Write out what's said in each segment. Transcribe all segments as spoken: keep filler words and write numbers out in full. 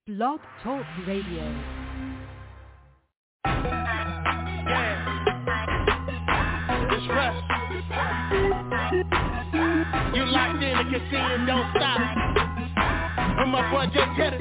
Blog Talk Radio. Yeah. It's Russ. You locked in the casino, don't stop. I'm my boy Jay Cheddar.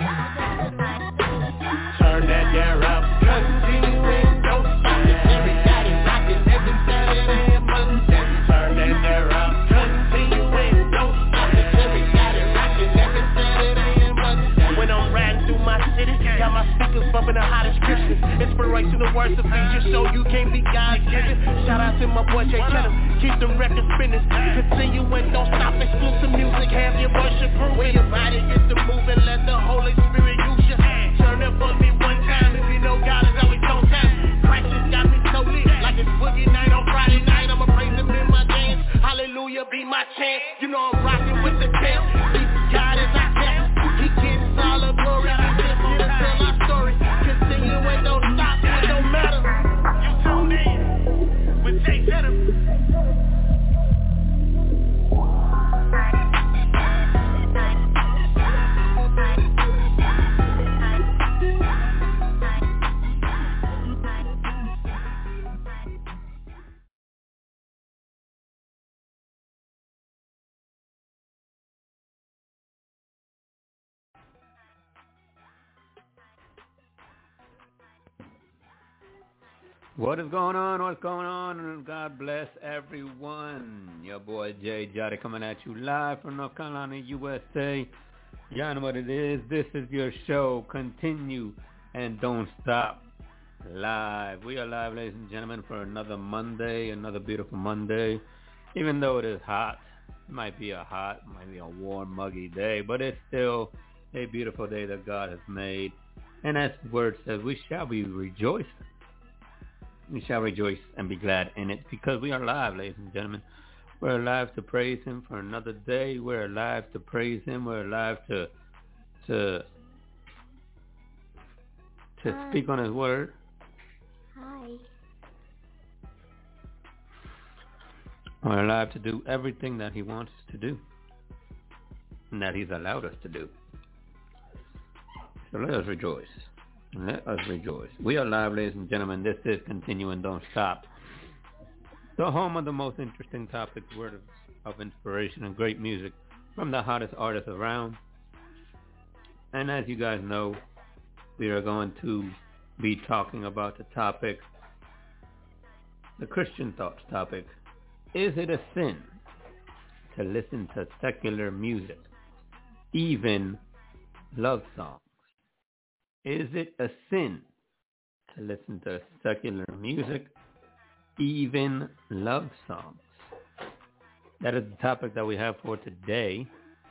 Turn that down up, continuing, don't stop. Everybody rocking every Saturday and Monday. Turn that down up, continuing, don't stop. Everybody rocking every Saturday and Monday. When I'm riding through my city, got my speakers bumping the hottest Christmas. Inspirational words of feature, so you can't be God's given. Shout out to my boy Jay Cheddar, keep them records spinning. Continue and don't stop, exclusive music, have your worship proof. When your body gets to moving, let the Holy Spirit use you. Turn up on me one time, if you know God is always on time. Christ has got me so lit, like it's boogie night on Friday night. I'ma praise him in my dance, hallelujah be my chant. You know I'm rocking with the camp, God is our camp. He gets all the glory, we just here to tell our story. Continue and don't stop, it don't matter. You tuned in with Jay Cheddar. What is going on? What's going on? And God bless everyone. Your boy Jay Jotty coming at you live from North Carolina, U S A. Y'all know what it is. This is your show. Continue and don't stop. Live. We are live, ladies and gentlemen, for another Monday, another beautiful Monday. Even though it is hot, it might be a hot, might be a warm, muggy day, but it's still a beautiful day that God has made. And as the word says, we shall be rejoicing. We shall rejoice and be glad in it because we are alive, ladies and gentlemen. We're alive to praise him for another day. We're alive to praise him. We're alive to to to Hi. Speak on his word. Hi. We're alive to do everything that he wants us to do and that he's allowed us to do. So let us rejoice. Let us rejoice. We are live, ladies and gentlemen. This is Continue and Don't Stop, the home of the most interesting topics, word of, of inspiration and great music from the hottest artists around. And as you guys know, we are going to be talking about the topic, the Christian Thoughts topic. Is it a sin to listen to secular music, even love songs? Is it a sin to listen to secular music, even love songs? That is the topic that we have for today.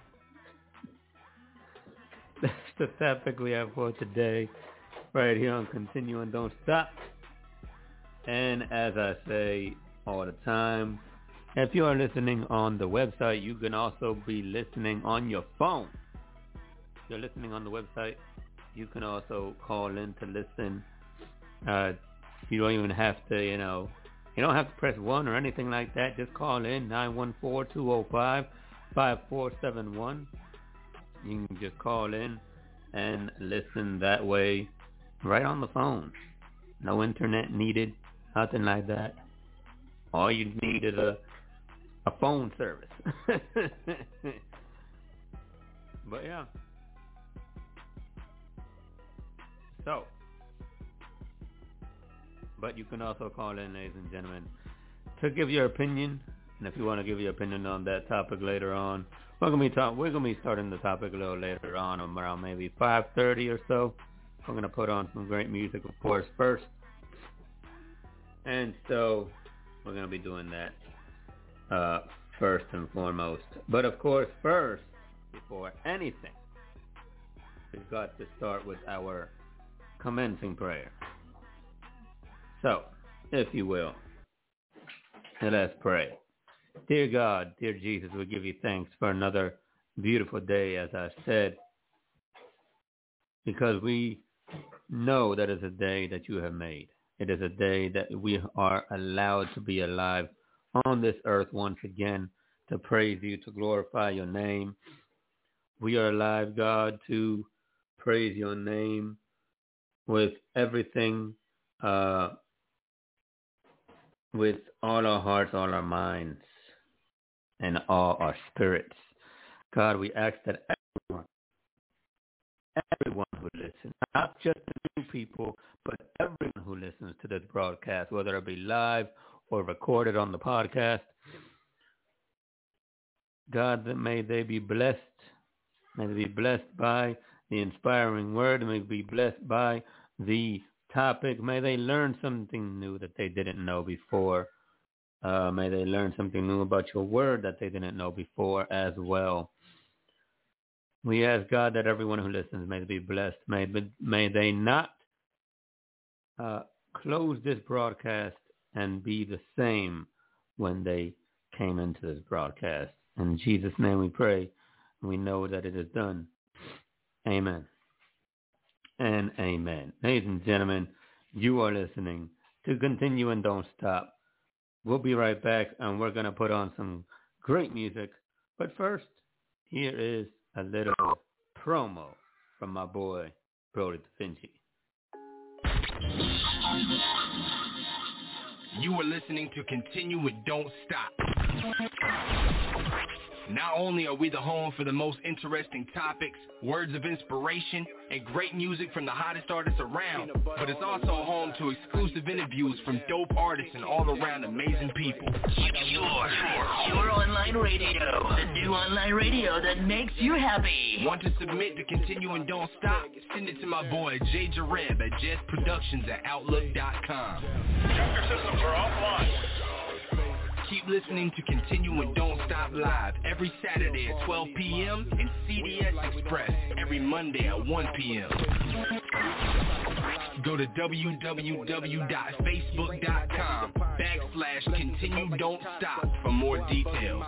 That's the topic we have for today, right here on Continue and Don't Stop. And as I say all the time, if you are listening on the website, you can also be listening on your phone. If you're listening on the website, you can also call in to listen. Uh, you don't even have to, you know, you don't have to press one or anything like that. Just call in nine one four, two zero five, five four seven one. You can just call in and listen that way right on the phone. No internet needed, nothing like that. All you need is a, a phone service. But yeah. So, but you can also call in, ladies and gentlemen, to give your opinion. And if you want to give your opinion on that topic later on, we're gonna be talk, We're gonna be starting the topic a little later on, around maybe five thirty or so. We're gonna put on some great music, of course, first, and so we're gonna be doing that uh, first and foremost. But of course, first, before anything, we've got to start with our commencing prayer. So, if you will, let us pray. Dear God, dear Jesus, we give you thanks for another beautiful day, as I said, because we know that it's a day that you have made. It is a day that we are allowed to be alive on this earth once again, to praise you, to glorify your name. We are alive, God, to praise your name with everything, uh, with all our hearts, all our minds, and all our spirits. God, we ask that everyone, everyone who listens, not just the new people, but everyone who listens to this broadcast, whether it be live or recorded on the podcast, God, that may they be blessed. May they be blessed by the inspiring word. May they be blessed by the topic. May they learn something new that they didn't know before. Uh, may they learn something new about your word that they didn't know before as well. We ask, God, that everyone who listens may be blessed. May, may they not uh, close this broadcast and be the same when they came into this broadcast. In Jesus' name we pray. We know that it is done. Amen. And amen. Ladies and gentlemen, you are listening to Continue and Don't Stop. We'll be right back, and we're going to put on some great music. But first, here is a little promo from my boy, Brody Da Vinci. You are listening to Continue and Don't Stop. Not only are we the home for the most interesting topics, words of inspiration, and great music from the hottest artists around, but it's also home to exclusive interviews from dope artists and all around amazing people. Your, your online radio, the new online radio that makes you happy. Want to submit to Continue and Don't Stop? Send it to my boy Jay Jareb at Jess Productions at Outlook dot com. Your systems are offline. Keep listening to Continue and Don't Stop Live every Saturday at twelve p.m. and C D S Express every Monday at one p.m. Go to w w w dot facebook dot com backslash Continue Don't Stop for more details.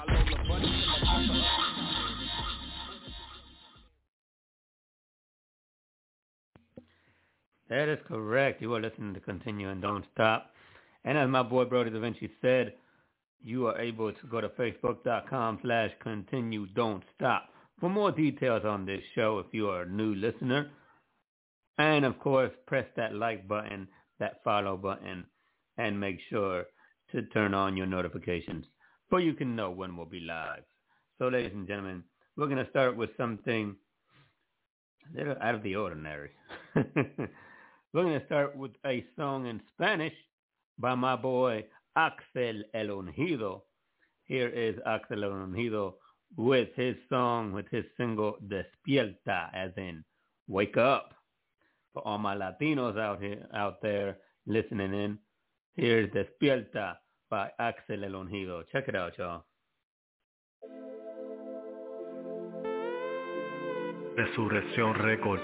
That is correct. You are listening to Continue and Don't Stop. And as my boy Brody Da Vinci said, you are able to go to facebook.com slash continue don't stop for more details on this show if you are a new listener. And, of course, press that like button, that follow button, and make sure to turn on your notifications so you can know when we'll be live. So, ladies and gentlemen, we're going to start with something a little out of the ordinary. We're going to start with a song in Spanish by my boy Axel El Ungido. Here is Axel El Ungido with his song, with his single Despierta, as in wake up. For all my Latinos out here, out there listening in, here's Despierta by Axel El Ungido. Check it out, y'all. Resurrección Records.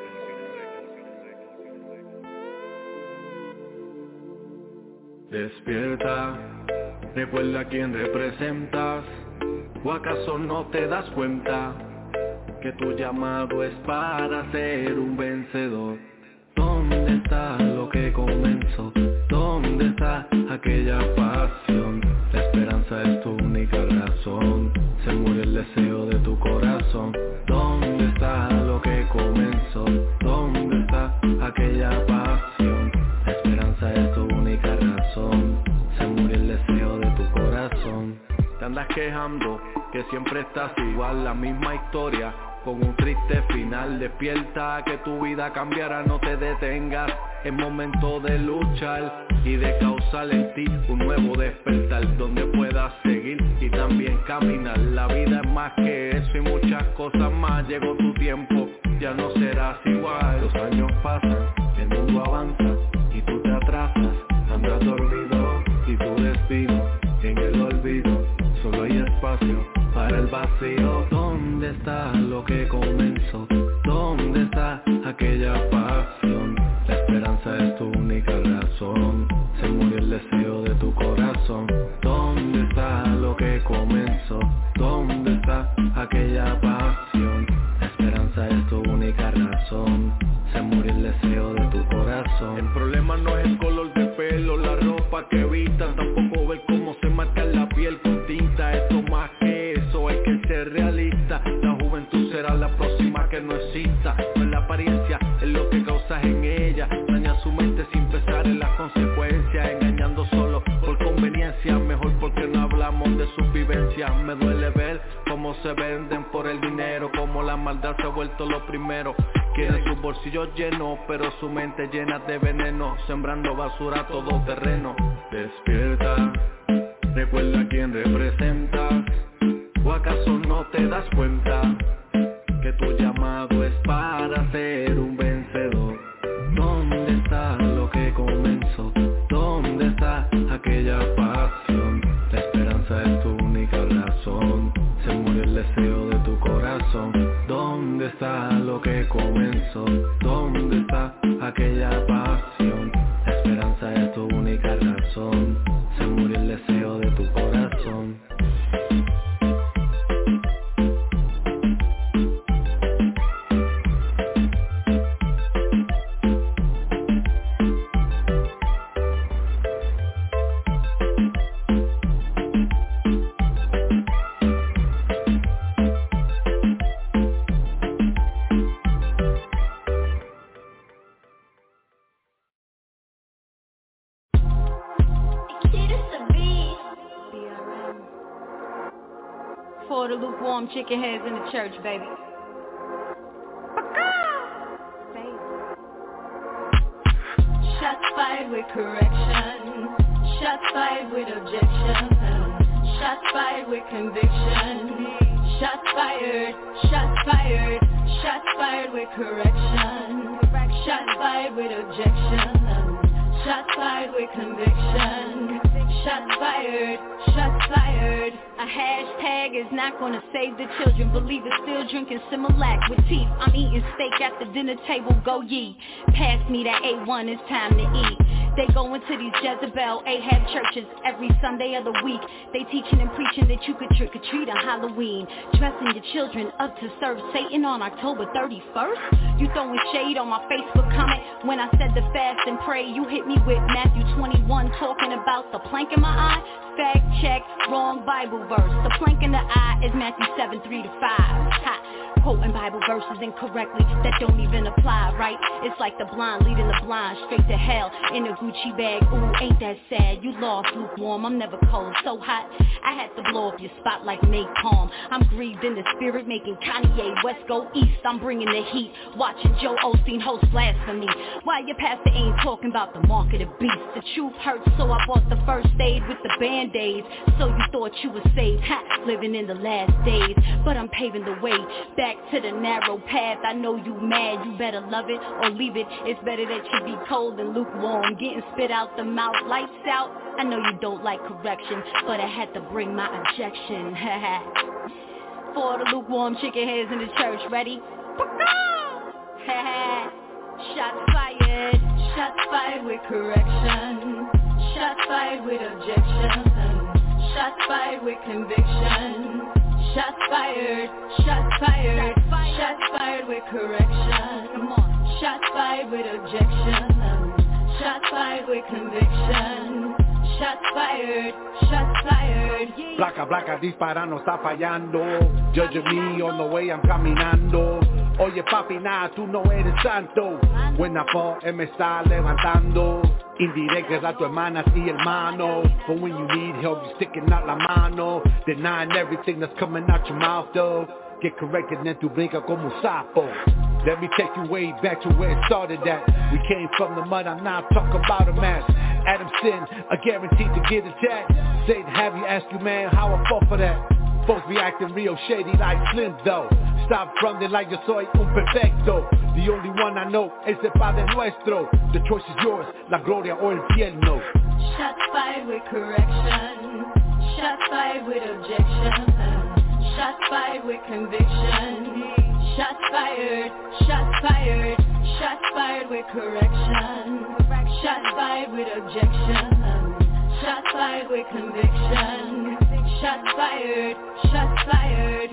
Despierta, recuerda a quién representas, o acaso no te das cuenta que tu llamado es para ser un vencedor. ¿Dónde está lo que comenzó? ¿Dónde está aquella pasión? La esperanza es tu única razón, se murió el deseo de tu corazón. ¿Dónde está lo que comenzó? ¿Dónde está aquella pasión? La esperanza es tu única razón, se murió el deseo de tu corazón. Te andas quejando que siempre estás igual, la misma historia con un triste final. Despierta, que tu vida cambiará, no te detengas, es momento de luchar y de causar en ti un nuevo despertar, donde puedas seguir y también caminar. La vida es más que eso y muchas cosas más. Llegó tu tiempo, ya no serás igual. Los años pasan, el mundo avanza y tú te atrasas, andas dormido y tu destino en el olvido. Solo hay espacio para el vacío. ¿Dónde está lo que comenzó? ¿Dónde está aquella pasión? La esperanza es tu única razón, se murió el deseo de tu corazón. ¿Dónde está lo que comenzó? ¿Dónde está aquella pasión? La esperanza es tu única razón, se murió el deseo de tu corazón. El problema no es el color de pelo, la ropa que vistas, tampoco ver cómo se marca la piel con tinta. Esto más que eso, hay que ser realista. La juventud será la próxima que no exista. No es la apariencia maldad se ha vuelto lo primero. Quieren sus bolsillos llenos, pero su mente llena de veneno, sembrando basura todo terreno. Despierta, recuerda quién representas, ¿o acaso no te das cuenta que tu llamado es para ser un vencedor? ¿Dónde está lo que comenzó? ¿Dónde está aquella pasión? La esperanza es tu única razón, se murió el deseo de tu corazón. ¿Dónde está lo que comenzó? ¿Dónde está aquella pasión? La esperanza es tu única razón, se murió el deseo de tu corazón. For the lukewarm chicken heads in the church, baby. Shots fired with correction. Shots fired with objection. Shots fired with conviction. Shots fired. Shots fired. Shots fired with correction. Shots fired with objection. Shots fired with conviction. Shots fired, shots fired. A hashtag is not gonna save the children. Believers still drinking Similac with teeth. I'm eating steak at the dinner table, go ye. Pass me that A one, it's time to eat. They go into these Jezebel, Ahab churches every Sunday of the week. They teaching and preaching that you could trick or treat on Halloween. Dressing your children up to serve Satan on October thirty-first. You throwing shade on my Facebook comment when I said to fast and pray. You hit me with Matthew twenty-one talking about the plank in my eye. Fact check, wrong Bible verse. The plank in the eye is Matthew seven, three to five. Ha. Quoting Bible verses incorrectly that don't even apply, right? It's like the blind leading the blind straight to hell in a Gucci bag. Ooh, ain't that sad? You lost, lukewarm. I'm never cold, so hot I had to blow up your spot like napalm. I'm grieved in the spirit, making Kanye West go east. I'm bringing the heat, watching Joe Osteen host blasphemy. Why your pastor ain't talking about the mark of the beast? The truth hurts, so I bought the first aid with the band-aids. So you thought you were saved, ha, living in the last days. But I'm paving the way back to the narrow path. I know you mad, you better love it or leave it. It's better that you be cold than lukewarm, getting spit out the mouth, lights out. I know you don't like correction, but I had to bring my objection. For the lukewarm chicken heads in the church, ready? Shots fired, shots fired with correction. Shots fired with objection. Shots fired with conviction. Shots fired, shots fired, shots fired with correction. Come on. Shots fired with objection. Shots fired with conviction. Shots fired, shots fired. Placa, placa, dispara, no está fallando. Judge me on the way I'm caminando. Oye papi, nada, tú no eres santo. When I fall, él me está levantando. Indirectas a tu hermanas y hermanos. But when you need help, you sticking out la mano. Denying everything that's coming out your mouth though. Get corrected, then tu brinca como sapo. Let me take you way back to where it started at. We came from the mud, I'm not talking about a match. Adam sin, a guaranteed to get attacked. Satan have you ask you man how I fought for that. Folks be acting real shady like Slim though. Stop fronting like yo soy un perfecto. The only one I know is el Padre Nuestro. The choice is yours, la gloria o el infierno. Shots fired with correction. Shots fired with objection. Shots fired with conviction. Shots fired, shots fired, shots fired with correction. Shots fired with objection. Shots fired with conviction. Shots fired, shots fired.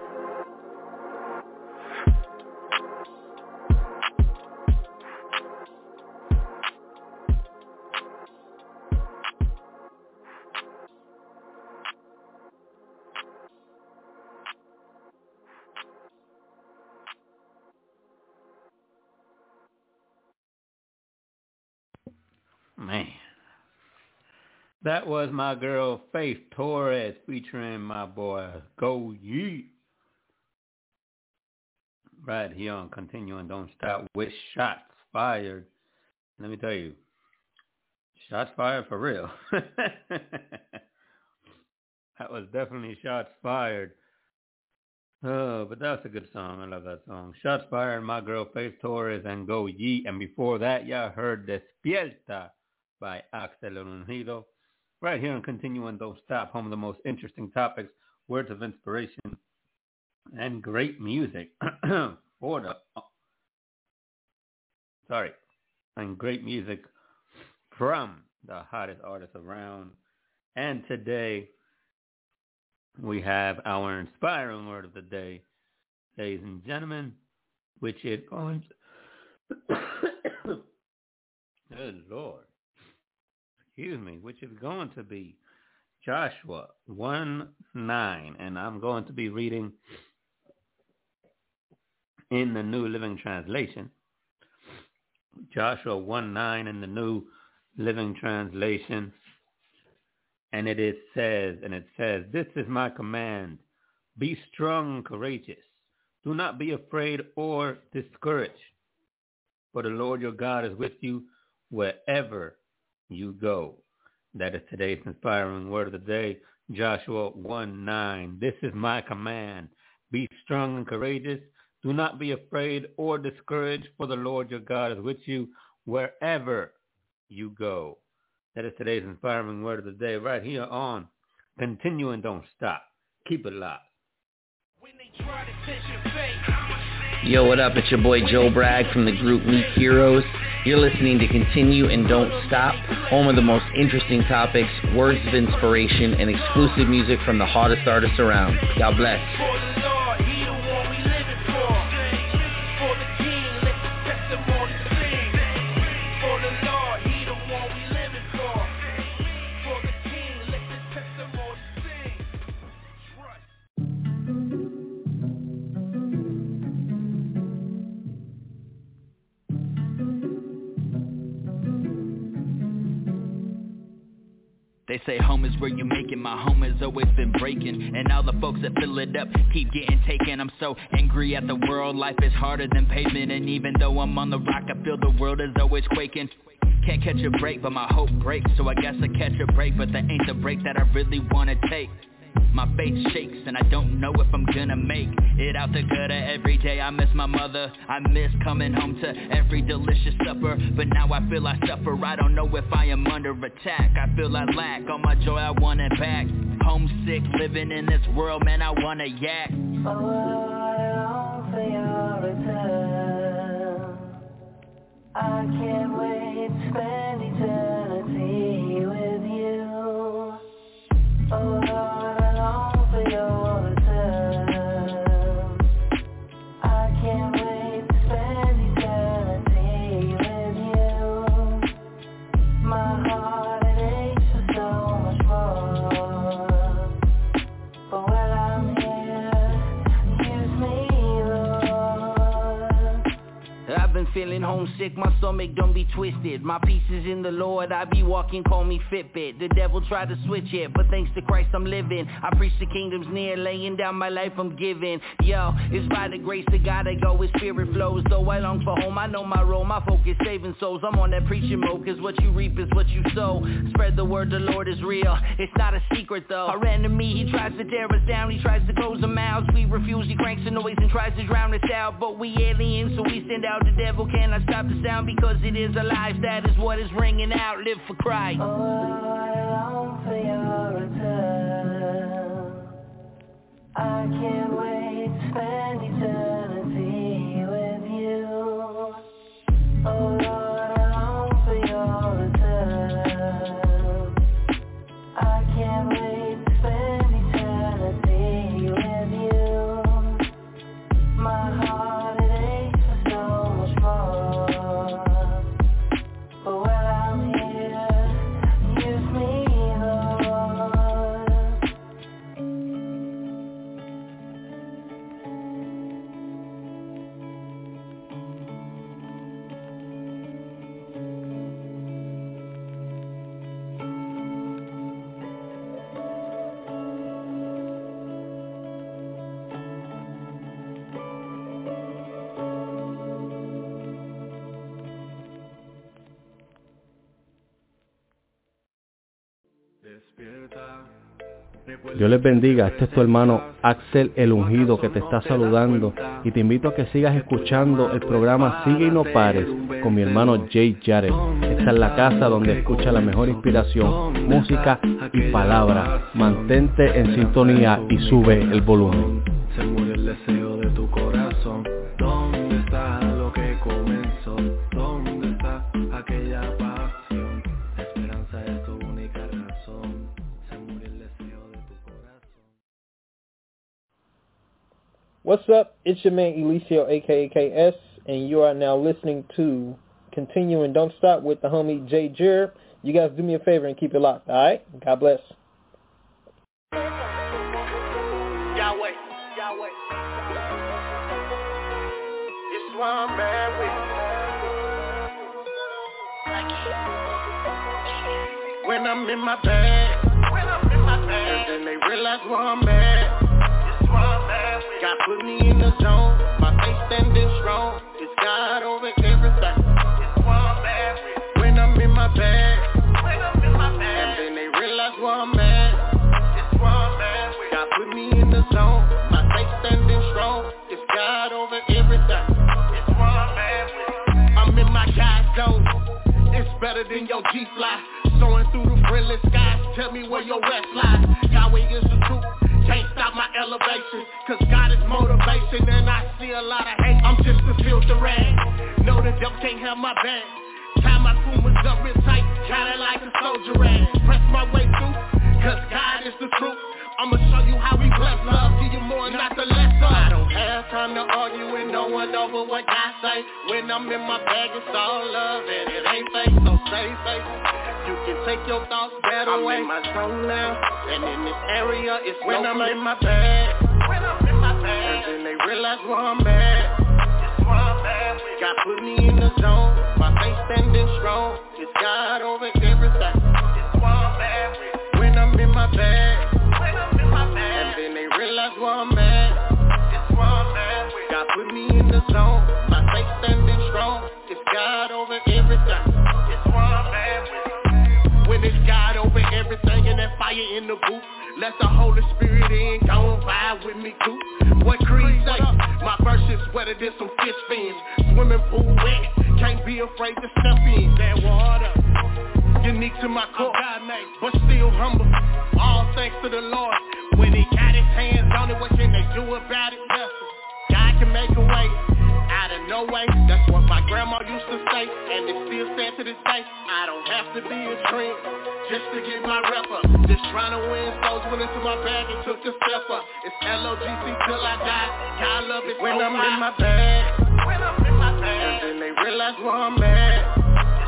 Man, that was my girl Faith Torres featuring my boy Go Yeet. right here on Continue and Don't Stop with Shots Fired. Let me tell you, shots fired for real. That was definitely shots fired. Oh, but that's a good song. I love that song. Shots Fired, My Girl, Faith Torres, and Go Ye. And before that, y'all heard Despierta by Axel Ungido. Right here on Continue and Don't Stop, home of the most interesting topics, words of inspiration, and great music for the... Sorry. And great music from the hottest artists around. And today, we have our inspiring word of the day, ladies and gentlemen, which is going to... Good Lord. Excuse me. Which is going to be Joshua one nine. And I'm going to be reading in the New Living Translation. Joshua one nine in the New Living Translation. And it is says, and it says, this is my command. Be strong and courageous. Do not be afraid or discouraged. For the Lord your God is with you wherever you go. That is today's inspiring word of the day, Joshua one nine. This is my command. Be strong and courageous. Do not be afraid or discouraged, for the Lord your God is with you wherever you go. That is today's inspiring word of the day right here on Continue and Don't Stop. Keep it locked. Yo, what up? It's your boy Joe Bragg from the group Meet Heroes. You're listening to Continue and Don't Stop, home of the most interesting topics, words of inspiration, and exclusive music from the hottest artists around. God bless. They say home is where you make it, my home has always been breaking. And all the folks that fill it up keep getting taken. I'm so angry at the world, life is harder than pavement. And even though I'm on the rock, I feel the world is always quaking. Can't catch a break, but my hope breaks. So I guess I catch a break, but that ain't the break that I really wanna take. My faith shakes and I don't know if I'm gonna make it out the gutter every day. I miss my mother, I miss coming home to every delicious supper. But now I feel I suffer, I don't know if I am under attack. I feel I lack all my joy, I want it back. Homesick, living in this world, man, I wanna yak. Oh, I long for your return. I can't wait to spend eternity with you. Oh, Lord, I long for your return. I can't wait to spend eternity with you. My heart, it aches for so much more. But when I'm here, use me, Lord. I've been feeling homesick, my stomach don't be twisted. My peace is in the Lord, I be walking, call me Fitbit. The devil tried to switch it, but thanks to Christ I'm living. I preach the kingdom's near, laying down my life I'm giving. Yo, it's by the grace of God I go, His spirit flows. Though I long for home, I know my role, my focus saving souls. I'm on that preaching mode, cause what you reap is what you sow. Spread the word, the Lord is real, it's not a secret though. Our enemy, he tries to tear us down, he tries to close our mouths. We refuse, he cranks the noise and tries to drown us out. But we aliens, so we send out the devil, cannot stop the sound. Because it is alive, that is what is ringing out. Live for Christ. Oh, I long for your return. I can't wait to spend eternity with you. Oh, Lord, I long for your return. I can't wait to spend eternity with you. My heart, it aches for so much more. But when I'm here, use me, Lord. Dios les bendiga, este es tu hermano Axel el Ungido que te está saludando y te invito a que sigas escuchando el programa Sigue y No Pares con mi hermano Jay Jarrett. Esta es la casa donde escucha la mejor inspiración, música y palabra. Mantente en sintonía y sube el volumen. Se murió el deseo de tu corazón. ¿Dónde está lo que comenzó? ¿Dónde está aquella pasión? La esperanza es tu única razón. Se murió el deseo de tu corazón. What's up? It's your man Eliseo, aka K S, and you are now listening to Continue and Don't Stop with the homie Jay Jarrett. You guys do me a favor and keep it locked, alright? God bless. Yahweh, Yahweh. It's one man with when I'm in my bag, when I'm in my bag, and then they realize where I'm at. It's one man with God put me in the zone, my faith standing strong. It's God over everything. It's one man with when I'm in my bag, when I'm in my bag, and then they realize where I'm at. It's one man with God put me in the zone, my faith standing strong. It's God over everything. It's one man with I'm in my God zone. It's better than your G-Fly. Soaring through the friendly skies. Tell me where your rest lies. Yahweh is the truth. Can't stop my elevation. Cause God is motivation. And I see a lot of hate. I'm just a filter rag. No, the devil can't have my back. Tie my pumas up real tight. Kinda like a soldier rag. Press my way through. Cause God is the truth. I'ma show you how we bless love. Give you more, not the less of. I don't have time to argue with no one over what God say. When I'm in my bag, it's all love and it ain't fake, so stay safe. You can take your thoughts that away. I'm in my zone now, and in this area, it's when no I'm place. In my bag. When I'm in my bag, and then they realize where I'm at. It's where I'm at. God put me in the zone, my faith standing strong. It's God over everything. It's where I'm at. When I'm in my bag. And then they realize where I'm at. It's where I'm at. God put me in the zone. My faith standing strong. It's God over everything. It's where I'm at. When it's God over everything and that fire in the booth, let the Holy Spirit in. Go and vibe with me too. What Creed say? My verse is wetter than some fish fins. Swimming pool wet. Can't be afraid to step in that water. Unique to my core, but still humble. All thanks to the Lord. When he got his hands on it, what can they do about it? Nothing. God can make a way out of no way. That's what my grandma used to say, and it still said to this day. I don't have to be a dream just to get my rep up. Just trying to win souls, went into my bag and took a step up. It's L O G C till I die. God love it when I'm in my bag. When I'm in my bag, and then they realize where I'm at.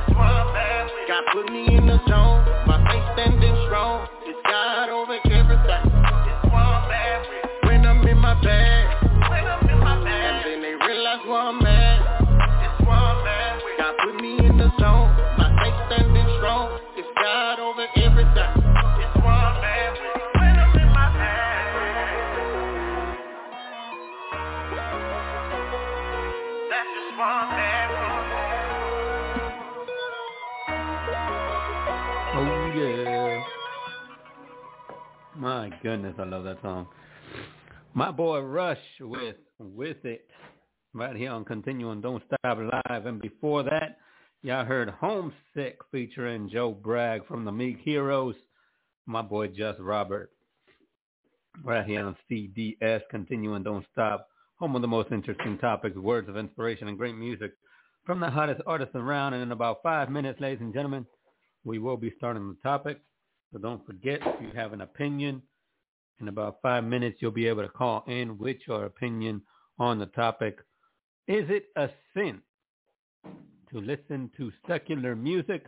God put me in the zone, my faith standing strong. It's God over everything. It's where I'm at. When I'm in my bag, when I'm in my bag, and then they realize where I'm at. It's where I'm at. God put me in the zone, my faith standing strong. It's God over everything. It's where I'm at. When I'm in my bag, that's just where I'm at. Oh yeah. My goodness, I love that song. My boy Rush with With It right here on Continuing Don't Stop Live. And before that, y'all heard Homesick featuring Joe Bragg from the Meek Heroes. My boy Just Robert right here on C D S, Continuing Don't Stop. Home of the most interesting topics, words of inspiration, and great music from the hottest artists around. And in about five minutes, ladies and gentlemen, we will be starting the topic. So don't forget, if you have an opinion, in about five minutes, you'll be able to call in with your opinion on the topic. Is it a sin to listen to secular music,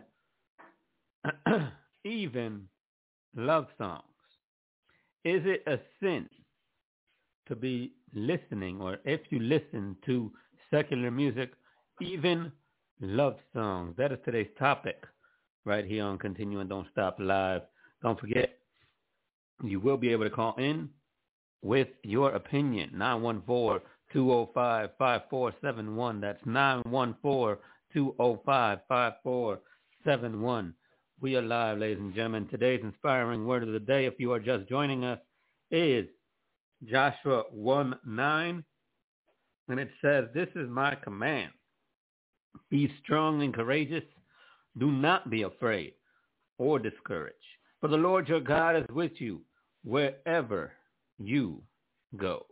even love songs? Is it a sin to be listening, or if you listen to secular music, even love songs? That is today's topic right here on Continuing Don't Stop Live. Don't forget, you will be able to call in with your opinion. nine one four, two oh five, five four seven one. That's nine one four, two oh five, five four seven one. We are live, ladies and gentlemen. Today's inspiring word of the day, if you are just joining us, is Joshua one nine. And it says, "This is my command. Be strong and courageous. Do not be afraid or discouraged. For the Lord your God is with you wherever you go."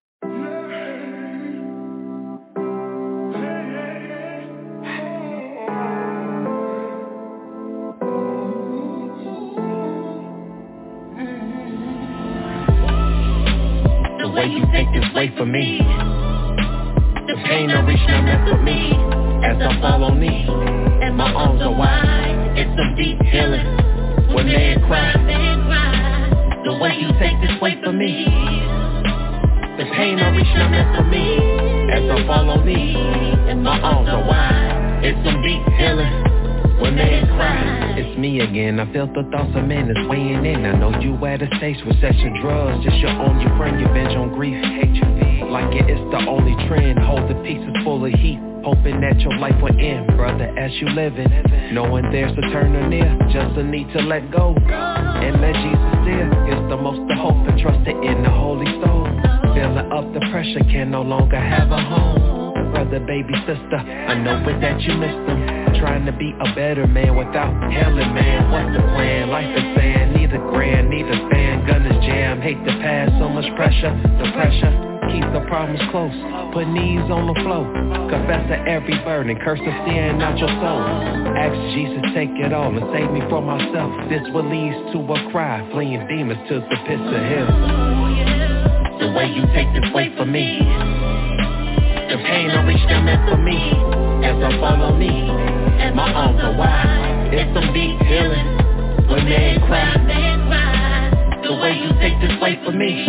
The way you take this way for me, the pain don't reach no mess with me. As I fall on knees, and my arms are wide, it's some deep healing when men cry. The way you take this way for me, the pain don't reach no mess with me. As I fall on knees, and my arms are wide, it's some deep healing when men cry. It's me again, I felt the thoughts of men is weighing in. I know you at a stage with session drugs, just your own, your friend, your bench on grief. Hate you like it is the only trend. Hold the pieces full of heat, hoping that your life will end, brother, as you live it. Knowing there's a turn or near, just a need to let go and let Jesus steer. It's the most to hope and trust it in the Holy Soul. Feeling up the pressure, can no longer have a home. Brother, baby, sister, I know it that you missed them. Trying to be a better man without hailing, man. What's the plan? Life is sand, need a grand, need a fan. Gun is jam, hate the past, so much pressure. The pressure keep the problems close. Put knees on the floor, confess to every burden, curse the sin out your soul. Ask Jesus, take it all and save me from myself. This will lead to a cry, fleeing demons to the pits of hell. The way you take this way for me, the pain don't reach down meant for me. As I fall on knees, and my arms are wide, it's some deep healing when men cry. The way you take this way for me,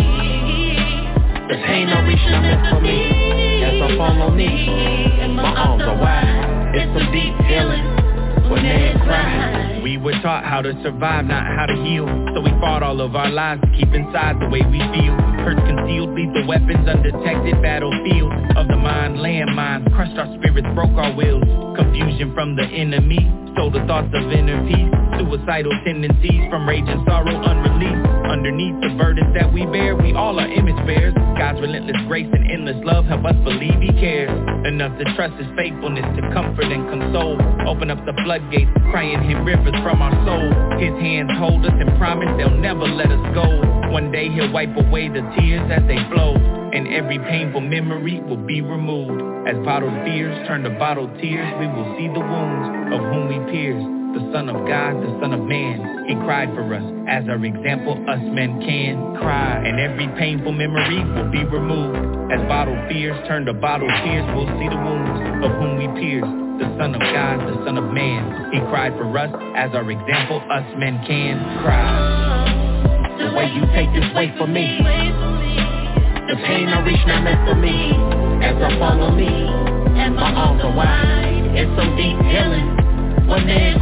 the pain don't reach down meant for me. As I fall on knees, and my arms are wide, it's some deep healing when men cry. We were taught how to survive, not how to heal. So we fought all of our lives to keep inside the way we feel. Hurts concealed, lethal weapons, undetected battlefield of the mind, landmines, crushed our spirits, broke our wills. Confusion from the enemy, stole the thoughts of inner peace. Suicidal tendencies from rage and sorrow unreleased. Underneath the burdens that we bear, we all are image bearers. God's relentless grace and endless love help us believe He cares. Enough to trust His faithfulness to comfort and console. Open up the floodgates, crying Him rivers from our soul. His hands hold us and promise they'll never let us go. One day He'll wipe away the tears as they flow, and every painful memory will be removed. As bottled fears turn to bottled tears, we will see the wounds of whom we pierced. The Son of God, the Son of Man, He cried for us. As our example, us men can cry, and every painful memory will be removed. As bottled fears turn to bottled tears, we'll see the wounds of whom we pierced. The Son of God, the Son of Man, He cried for us. As our example, us men can cry. The way you take this way for me, the pain I reach not meant for me. As I fall on me, and my arms are wide, it's some deep healing when they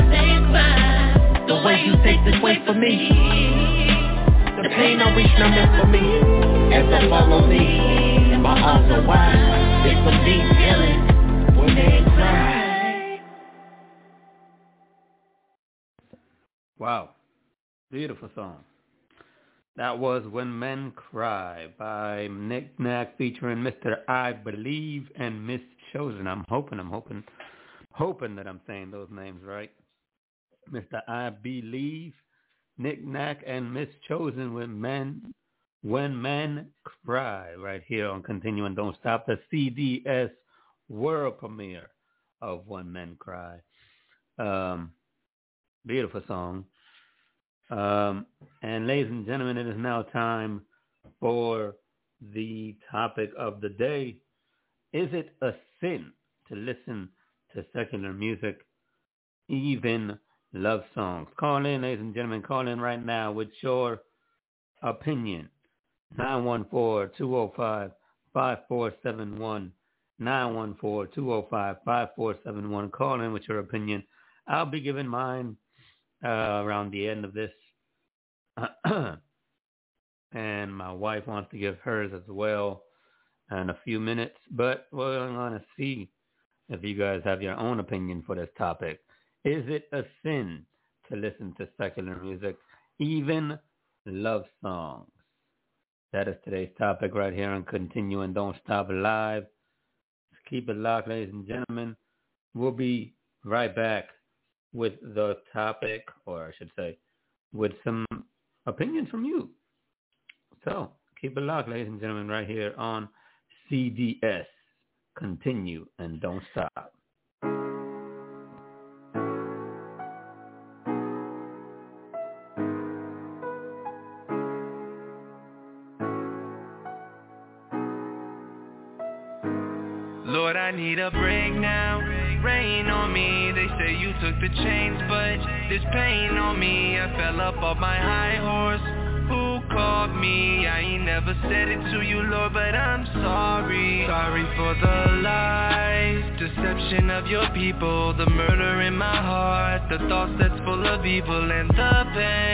cry. The way you take this way for me, the pain I reach not meant for me. As I fall on me, and my arms are wide, it's some deep healing when they cry. Wow. Beautiful song. That was When Men Cry by Nick Nack featuring Mister I Believe and Miss Chosen. I'm hoping, I'm hoping, hoping that I'm saying those names right. Mister I Believe, Nick Nack, and Miss Chosen with Men, When Men Cry, right here on Continuing Don't Stop, the C D S world premiere of When Men Cry. Um, beautiful song. Um, and ladies and gentlemen, it is now time for the topic of the day. Is it a sin to listen to secular music, even love songs? Call in, ladies and gentlemen. Call in right now with your opinion. nine one four, two oh five, five four seven one. nine one four, two oh five, five four seven one. Call in with your opinion. I'll be giving mine Uh, around the end of this. And my wife wants to give hers as well in a few minutes. But we're going to see if you guys have your own opinion for this topic. Is it a sin to listen to secular music, even love songs. That is today's topic right here on Continue and Don't Stop Live. Keep it locked, ladies and gentlemen. We'll be right back with the topic, or I should say, with some opinions from you. So, keep it locked, ladies and gentlemen, right here on C D S. Continue and Don't Stop. Lord, I need a break now. Rain on me. They say you took the chains, but this pain on me. I fell up off my high horse. Who called me? I ain't never said it to you, Lord, but I'm sorry. Sorry for the lies, deception of your people, the murder in my heart, the thoughts that's full of evil and the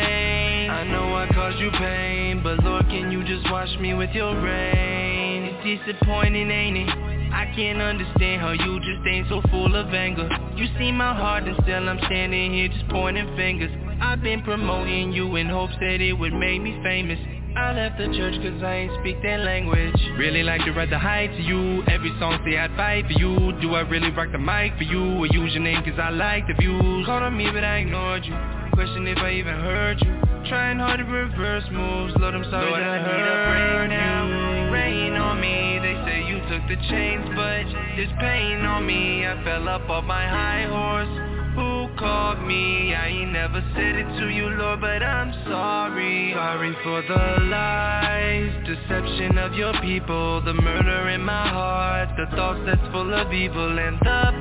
pain. I know I caused you pain, but Lord, can you just wash me with your rain? It's disappointing, ain't it? I can't understand how you just ain't so full of anger. You see my heart and still I'm standing here just pointing fingers. I've been promoting you in hopes that it would make me famous. I left the church cause I ain't speak that language. Really like to ride the high to you. Every song say I'd fight for you. Do I really rock the mic for you? Or use your name cause I like the views? Called on me but I ignored you. Question if I even heard you. Trying hard to reverse moves. Lord, I'm sorry Lord, that I, I need a break now. Rain on me. They say you took the chains, but this pain on me. I fell up off my high horse. Who called me? I ain't never said it to you, Lord, but I'm sorry. Sorry for the lies, deception of your people, the murder in my heart, the thoughts that's full of evil and the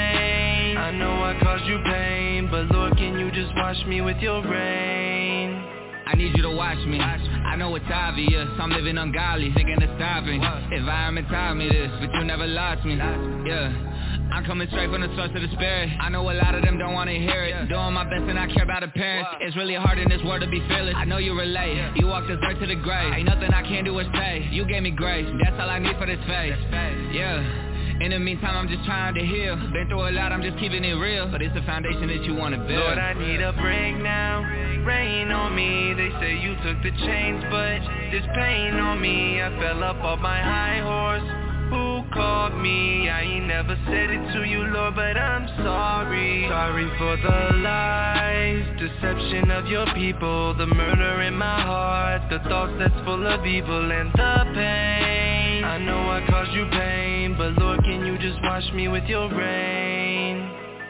pain. I know I caused you pain, but Lord, can you just wash me with your rain? I need you to watch me. I know it's obvious, I'm living ungodly, thinking of stopping. Environment taught me this, but you never lost me. Yeah. I'm coming straight from the source of the spirit. I know a lot of them don't want to hear it. Doing my best and I care about appearance. It's really hard in this world to be fearless. I know you relate. You walked us right to the grave. Ain't nothing I can do or say. You gave me grace. That's all I need for this faith. Yeah. In the meantime, I'm just trying to heal. Been through a lot, I'm just keeping it real. But it's the foundation that you want to build. Lord, I need a break now. Rain on me. They say you took the chains, but this pain on me. I fell up off my high horse. Who called me? I ain't never said it to you, Lord, but I'm sorry. Sorry for the lies, deception of your people, the murder in my heart, the thoughts that's full of evil and the pain. I know I caused you pain, but Lord, can you just wash me with your rain?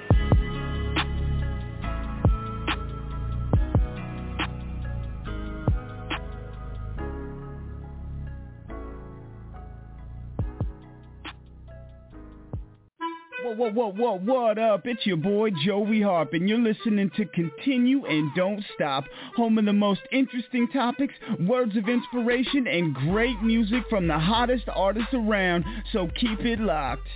Whoa, whoa, whoa, whoa, what up? It's your boy Joey Harp, and you're listening to Continue and Don't Stop, home of the most interesting topics, words of inspiration, and great music from the hottest artists around, so keep it locked.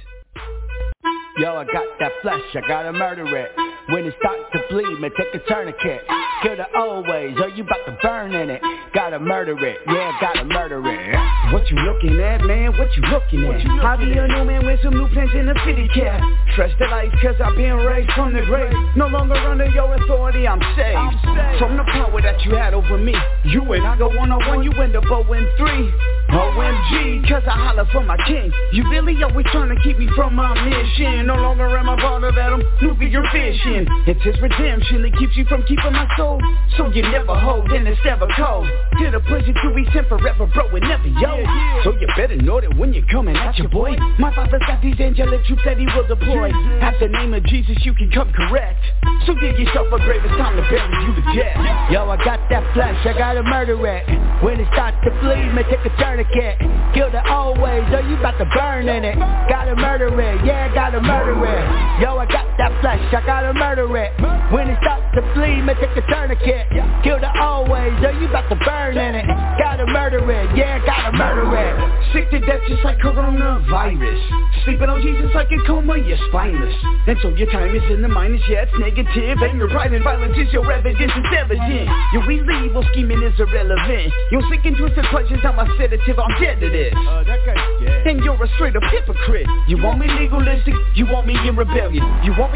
Yo, I got that flesh, I gotta murder it. When it starts to bleed, man, take a tourniquet. Kill the old ways, or you about to burn in it. Gotta murder it, yeah, gotta murder it. What you looking at, man? What you looking at? I be a new man with some new plans in the city cat. Fresh to life, cause I've been raised from the grave. No longer under your authority, I'm saved. I'm saved. From the power that you had over me. You and I go one-on-one, you end up oh and three. O M G, cause I holler for my king. You really always trying to keep me from my mission. No longer am I part of Adam, nuclear fishing. It's his redemption that keeps you from keeping my soul. So you never hold and it's never cold. To the prison to be sent forever, bro, and never yo. Yeah, yeah. So you better know that when you're coming at your boy, my father's got these angelic troops that he will deploy. At the name of Jesus you can come correct. So dig yourself a grave, it's time to bury you to death. Yo, I got that flesh, I gotta murder it. When it starts to bleed, man, take a tourniquet. Kill the old ways, or you about to burn in it. Gotta murder it, yeah, gotta murder it. Yo, I got that flesh, I gotta murder it. When it starts to bleed, man, take a tourniquet. Kill the old ways, or you about to burn in it. Gotta murder it, yeah, gotta murder it. Sick to death just like coronavirus. Sleeping on Jesus like a coma, you're spineless. And so your time is in the minus, yeah, it's negative. Anger, pride, and violence is your evidence, it's evident. Your evil scheming is irrelevant. You're sick and twisted pleasures, I'm a sedative, I'm dead to this. Uh, that guy's dead. And you're a straight up hypocrite. You want me legalistic, you want me in rebellion. You want me as to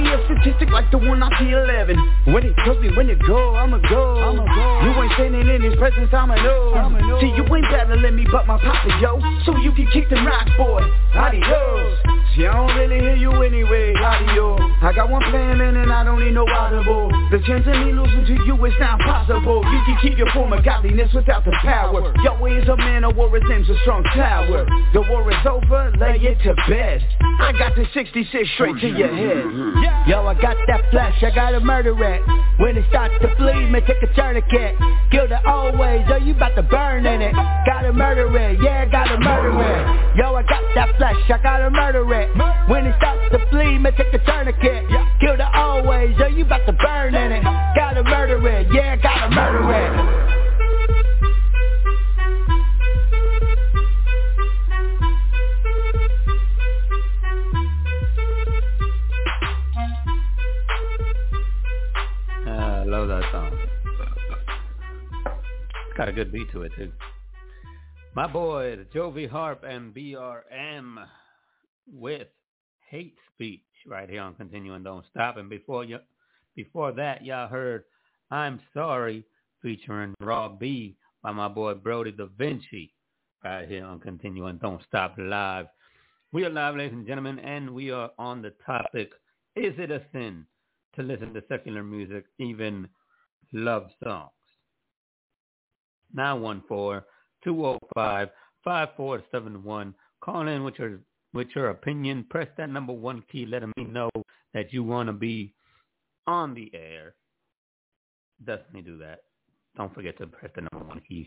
artistic like the one I see eleven. When it tells me when to go, I'ma go. I'ma go. You ain't standing in his presence, I'ma know. I'ma know. See, you ain't battling me but my papa, yo. So you can kick them rocks, boy. Adios. See, I don't really hear you anyway. Adios. I got one plan, man, and I don't need no audible. The chance of me losing to you is not possible. You can keep your form of godliness without the power. Yahweh is a man of war, his name's a strong tower. The war is over, lay it to bed. I got the sixty-six straight to your head. Yo, I got that flesh, I gotta murder it. When it starts to bleed, man, take a tourniquet. Kill the old ways, oh, you about to burn in it. Gotta murder it, yeah, gotta murder it. Yo, I got that flesh, I gotta murder it. When it starts to bleed, man, take a tourniquet. Kill the old ways, oh, you about to burn in it. Gotta murder it, yeah, gotta murder it. I love that song. It's got a good beat to it too. My boys, Jovi Harp and B R M with Hate Speech right here on Continue and Don't Stop. And before you, before that, y'all heard I'm Sorry featuring Raw B by my boy Brody Da Vinci right here on Continue and Don't Stop Live. We are live, ladies and gentlemen, and we are on the topic, is it a sin to listen to secular music, even love songs? nine one four, two zero five, five four seven one. Call in with your with your opinion. Press that number one key, letting me know that you want to be on the air. Definitely do that. Don't forget to press the number one key.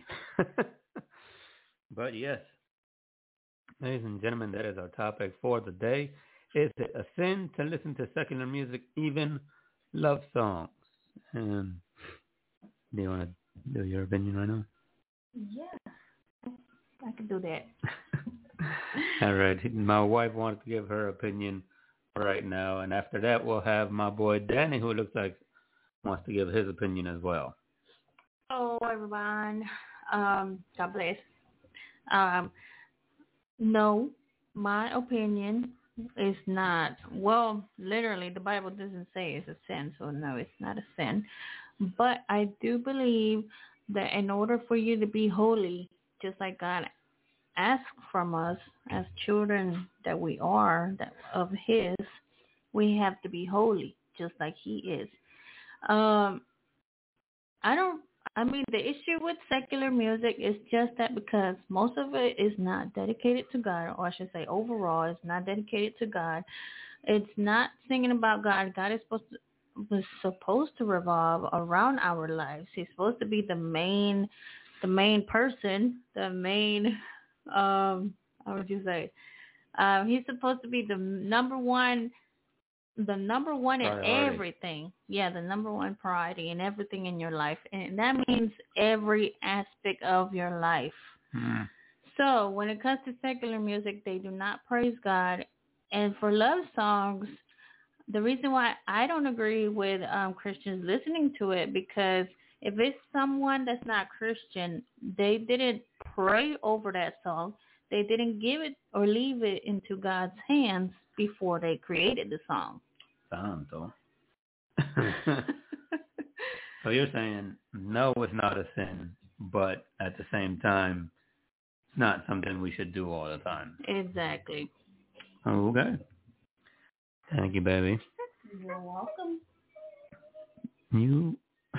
But yes, ladies and gentlemen, that is our topic for the day. Is it a sin to listen to secular music, even love songs? And do you want to do your opinion right now? Yeah, I can do that. All right. My wife wants to give her opinion right now, and after that, we'll have my boy Danny, who looks like wants to give his opinion as well. Oh, everyone. Um, God bless. Um, no, my opinion is not, well, literally, the Bible doesn't say it's a sin, so no, it's not a sin. But I do believe that in order for you to be holy, just like God asks from us as children that we are, that of His, we have to be holy, just like He is. Um, I don't, I mean, the issue with secular music is just that because most of it is not dedicated to God, or I should say overall, it's not dedicated to God. It's not singing about God. God is supposed to, was supposed to revolve around our lives. He's supposed to be the main, the main person, the main, um, how would you say? Um, he's supposed to be the number one, the number one in priority. Everything. Yeah, the number one priority in everything in your life. And that means every aspect of your life. Hmm. So when it comes to secular music, they do not praise God. And for love songs, the reason why I don't agree with um, Christians listening to it, because if it's someone that's not Christian, they didn't pray over that song. They didn't give it or leave it into God's hands before they created the song. Santo. So you're saying, no, it's not a sin, but at the same time, it's not something we should do all the time. Exactly. Okay. Thank you, baby. You're welcome. You.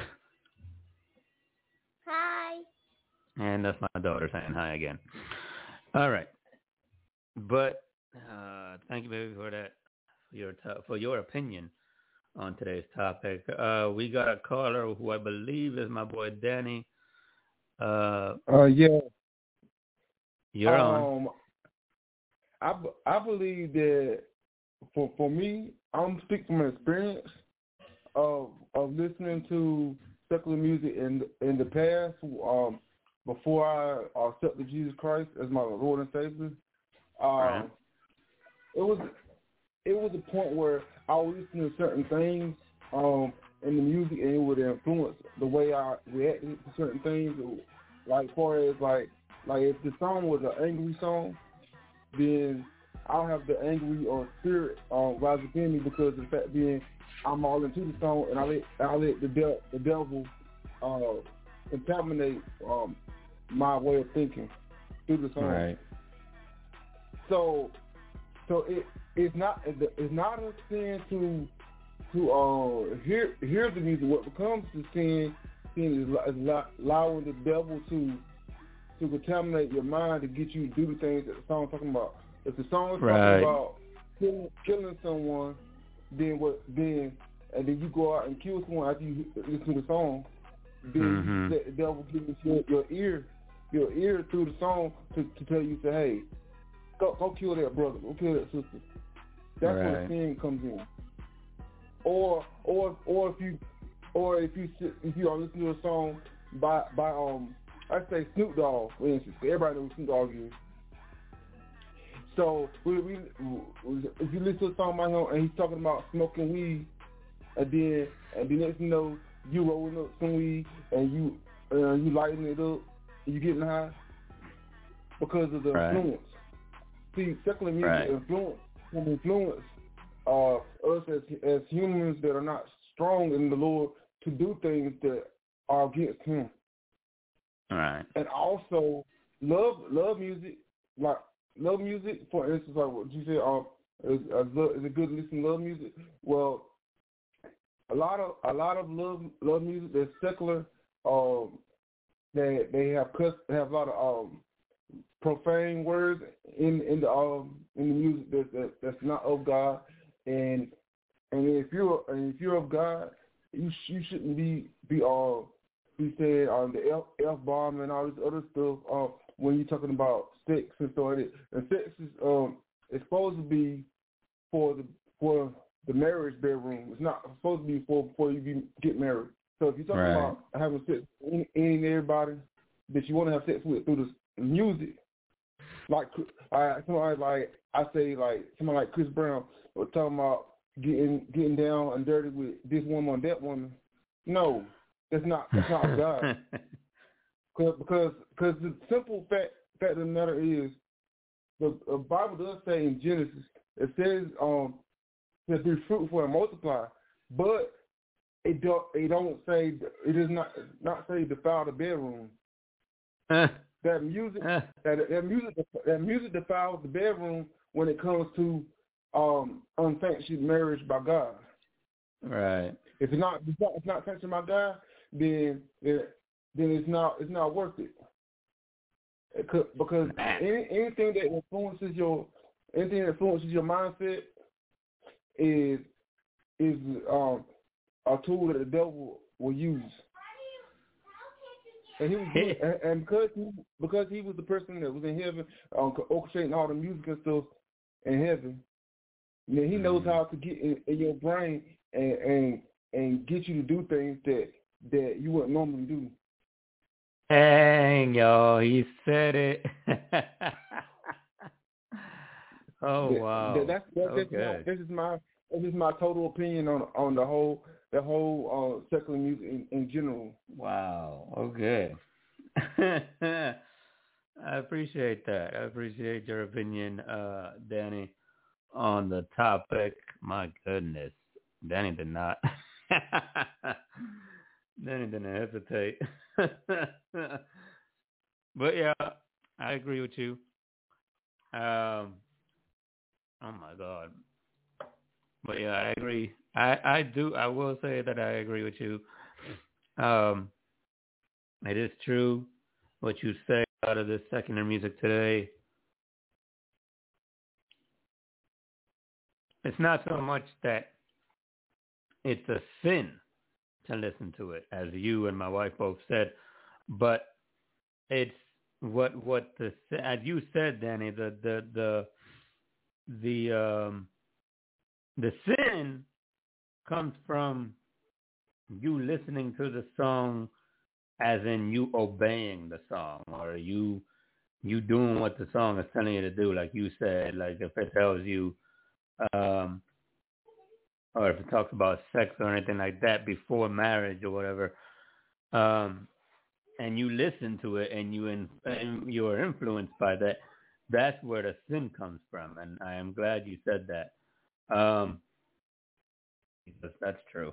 Hi. And that's my daughter saying hi again. All right. But uh, thank you, baby, for that, for your, to- for your opinion on today's topic. Uh, we got a caller who I believe is my boy Danny. Uh, uh yeah. You're um, on. I, I believe that for for me, I'm speaking from an experience of of listening to secular music in in the past. Um, before I accepted Jesus Christ as my Lord and Savior, um, right. it was it was a point where I was listening to certain things um, in the music, and it would influence the way I reacted to certain things. Like, far as like like if the song was an angry song, then I don't have the angry or spirit uh, rise within me because of the fact being I'm all into the song and I let I let the de- the devil uh, contaminate um, my way of thinking through the song. Right. So, so it it's not it's not a sin to to uh, hear hear the music. What becomes the sin sin is, is allowing the devil to to contaminate your mind to get you to do the things that the song is talking about. If the song is right. talking about killing, killing someone, then what? Then and then you go out and kill someone after you listen to the song. Then mm-hmm. you let the devil give you your ear, your ear through the song to, to tell you, say, hey, go go kill that brother, go kill that sister. That's right. where the sin comes in. Or or or if you or if you if you are listening to a song by by um I say Snoop Dogg, for instance. Everybody knows who Snoop Dogg is. So we, we, if you listen to a song by him and he's talking about smoking weed, and then and the next you know you rolling up some weed and you uh, you lighting it up, and you getting high because of the right. influence. See, secular music right. influence can influence uh, us as as humans that are not strong in the Lord to do things that are against Him. All right. And also love love music like. Love music, for instance, like what you said, um, is, is it good to listen to love music? Well, a lot of a lot of love love music that's secular, um, they they have cuss, they have a lot of um, profane words in in the um in the music that, that that's not of God, and and if you're and if you're of God, you you shouldn't be be uh be saying um the F, F bomb and all this other stuff uh, when you're talking about sex and stuff like that. And sex is um it's supposed to be for the for the marriage bedroom. It's not supposed to be for before you be, get married. So if you're talking right. about having sex with any, any and everybody that you want to have sex with through the music, like I somebody like I say like somebody like Chris Brown was talking about getting getting down and dirty with this woman or that woman. No, that's not that's not God. Cause, because because the simple fact fact of the matter is the, the Bible does say in Genesis it says um to be fruitful and multiply, but it don't it don't say it does not not say defile the bedroom. Uh, that music uh, that that music that music defiles the bedroom when it comes to um unsanctioned marriage by God. Right. If it's not if it's not sanctioned by God, then it, then it's not it's not worth it. it could, because any, anything that influences your anything that influences your mindset is is um, a tool that the devil will use. And he was doing, and, and because he because he was the person that was in heaven, um, orchestrating all the music and stuff in heaven. Then he knows how to get in, in your brain and, and and get you to do things that that you wouldn't normally do. Dang, yo, he said it. Oh that, wow! That, that's that's okay. just my, this is my this is my total opinion on on the whole the whole uh, secular music in, in general. Wow. Okay. I appreciate that. I appreciate your opinion, uh, Danny, on the topic. My goodness, Danny did not. Danny didn't hesitate. But yeah, I agree with you. Um. Oh my God. But yeah, I agree. I, I do. I will say that I agree with you. Um, it is true what you say out of this secular music today. It's not so much that it's a sin to listen to it, as you and my wife both said, but it's what what the as you said, Danny, the the the the um the sin comes from you listening to the song as in you obeying the song, or you you doing what the song is telling you to do, like you said. Like if it tells you um or if it talks about sex or anything like that before marriage or whatever, um and you listen to it and you in, and you are influenced by that, that's where the sin comes from, and I am glad you said that. Um, because that's true.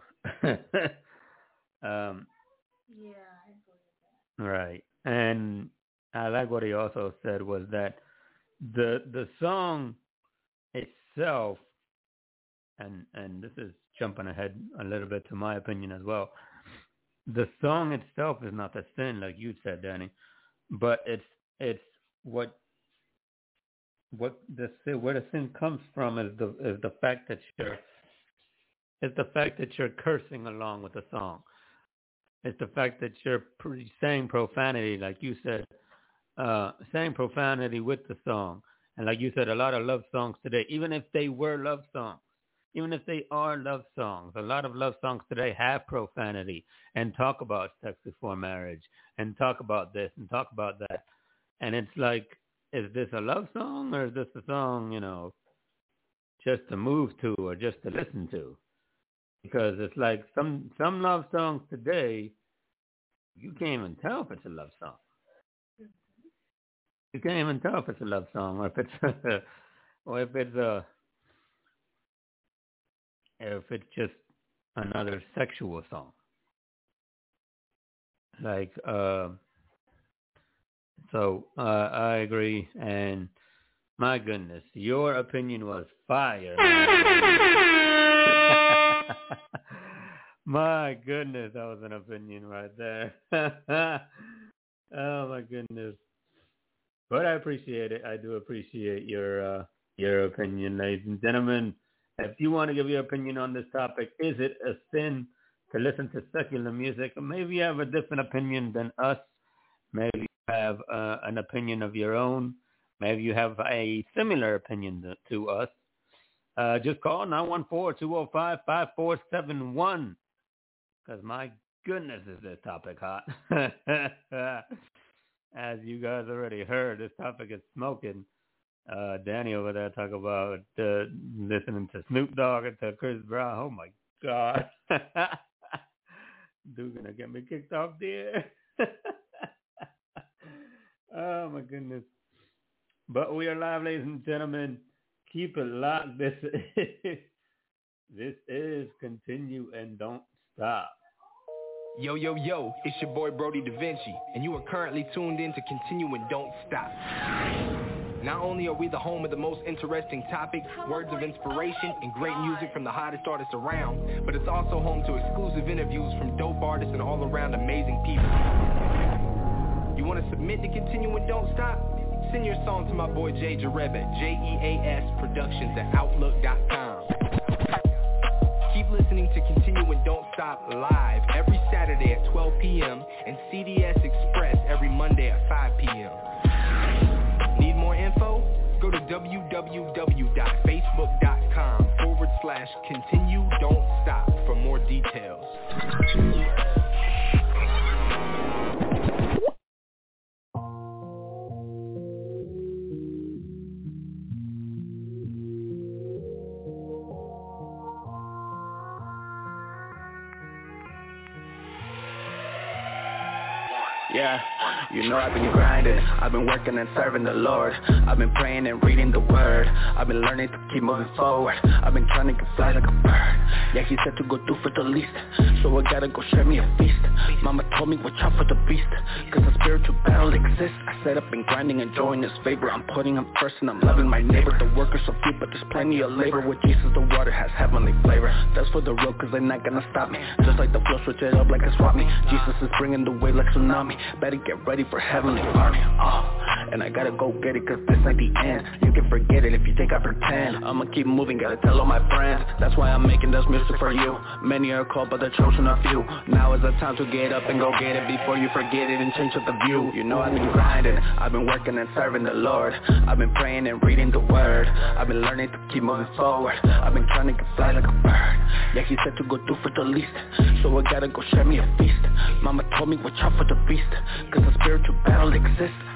um, yeah, I believe that. Right, and I like what he also said was that the the song itself, and and this is jumping ahead a little bit to my opinion as well. The song itself is not the sin, like you said, Danny, but it's it's what what the sin, where the sin comes from is the is the fact that you're it's the fact that you're cursing along with the song. It's the fact that you're pre- saying profanity, like you said, uh, saying profanity with the song, and like you said, a lot of love songs today, even if they were love songs. Even if they are love songs, a lot of love songs today have profanity and talk about sex before marriage and talk about this and talk about that. And it's like, is this a love song or is this a song, you know, just to move to or just to listen to? Because it's like some, some love songs today, you can't even tell if it's a love song. You can't even tell if it's a love song or if it's a, or if it's a, if it's just another sexual song. Like, uh, so uh, I agree, and my goodness, your opinion was fire. My goodness, that was an opinion right there. Oh my goodness. But I appreciate it. I do appreciate your uh, your opinion, ladies and gentlemen. If you want to give your opinion on this topic, is it a sin to listen to secular music? Or maybe you have a different opinion than us. Maybe you have uh, an opinion of your own. Maybe you have a similar opinion to, to us. Uh, just call nine one four, two oh five, five four seven one. Because my goodness, is this topic hot. As you guys already heard, this topic is smoking. Uh, Danny over there talk about uh, listening to Snoop Dogg and to Chris Brown. Oh my God. Dude gonna get me kicked off there. Oh my goodness. But we are live, ladies and gentlemen. Keep it locked. This is, this is Continue and Don't Stop. Yo, yo, yo, it's your boy Brody Da Vinci, and you are currently tuned in to Continue and Don't Stop. Not only are we the home of the most interesting topics, words of inspiration, and great music from the hottest artists around, but it's also home to exclusive interviews from dope artists and all around amazing people. You want to submit to Continue and Don't Stop? Send your song to my boy Jay Jareb at J E A S Productions at Outlook dot com. Keep listening to Continue and Don't Stop live every Saturday at twelve p.m. and C D S Express every Monday at five p.m. Need more info? Go to w w w dot facebook dot com forward slash continue don't stop for more details. Yeah, you know I've been grinding, I've been working and serving the Lord. I've been praying and reading the word. I've been learning to keep moving forward. I've been trying to get fly like a bird. Yeah, he said to go do for the least, so I gotta go share me a feast. Mama told me watch out for the beast, cause a spiritual battle exists. I set up and grinding, enjoying his favor. I'm putting him first and I'm loving my neighbor. The workers so few, but there's plenty of labor. With Jesus the water has heavenly flavor. That's for the real, cause they're not gonna stop me. Just like the flow, switch it up like a swap me. Jesus is bringing the wave like tsunami. Better get ready for heavenly army. Oh, and I gotta go get it, cause this ain't the end. You can forget it if you think I pretend. I'ma keep moving, gotta tell all my friends. That's why I'm making this music for you. Many are called, but the chosen are few. Now is the time to get up and go get it before you forget it and change up the view. You know I've been grinding, I've been working and serving the Lord. I've been praying and reading the word. I've been learning to keep moving forward. I've been trying to get fly like a bird. Yeah, he said to go do for the least, so I gotta go share me a feast. Mama told me watch out for the beast, cause a spiritual battle exists.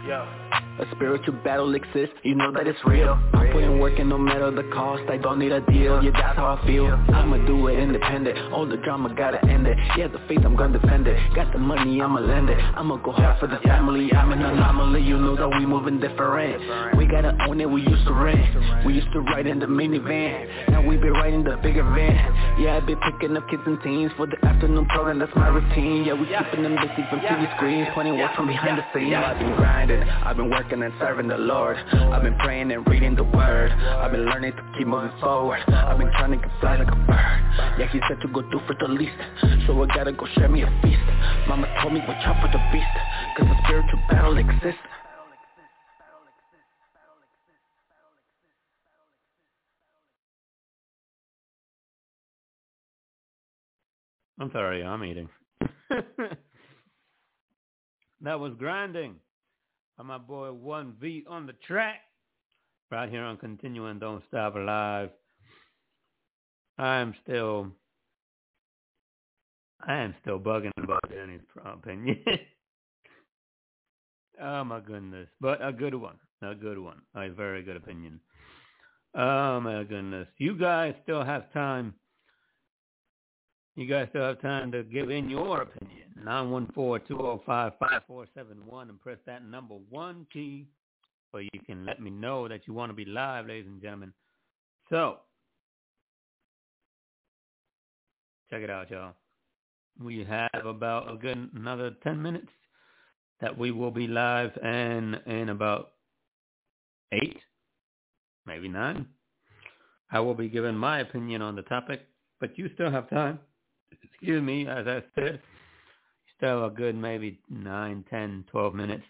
A spiritual battle exists, you know that it's real. I put in work and no matter the cost, I don't need a deal. Yeah, that's how I feel. I'ma do it independent. All the drama gotta end it. Yeah, the faith, I'm gonna defend it. Got the money, I'ma lend it. I'ma go hard for the family. I'm an anomaly, you know that we moving different. We gotta own it, we used to rent. We used to ride in the minivan. Now we be riding the bigger van. Yeah, I be picking up kids and teens for the afternoon program, that's my routine. Yeah, we keeping them busy from T V screens, pointing work from behind the scenes. I've been grinding, I've been working and serving the Lord. I've been praying and reading the word. I've been learning to keep moving forward. I've been trying to fly like a bird. Yeah, he said to go do for the least, so I gotta go share me a feast. Mama told me watch out for the beast, cause a spiritual battle exists. I'm sorry, I'm eating. That was Grinding by my boy one V on the track. Right here on Continuing Don't Stop Live. I'm still, I am still bugging about Danny's opinion. Oh my goodness. But a good one. A good one. A very good opinion. Oh my goodness. You guys still have time. You guys still have time to give in your opinion. nine one four, two oh five, five four seven one and press that number one key so you can let me know that you want to be live, ladies and gentlemen. So, check it out, y'all. We have about a good another ten minutes that we will be live, and in about eight, maybe nine, I will be giving my opinion on the topic, but you still have time. Excuse me, as I said, still a good maybe nine, ten, twelve minutes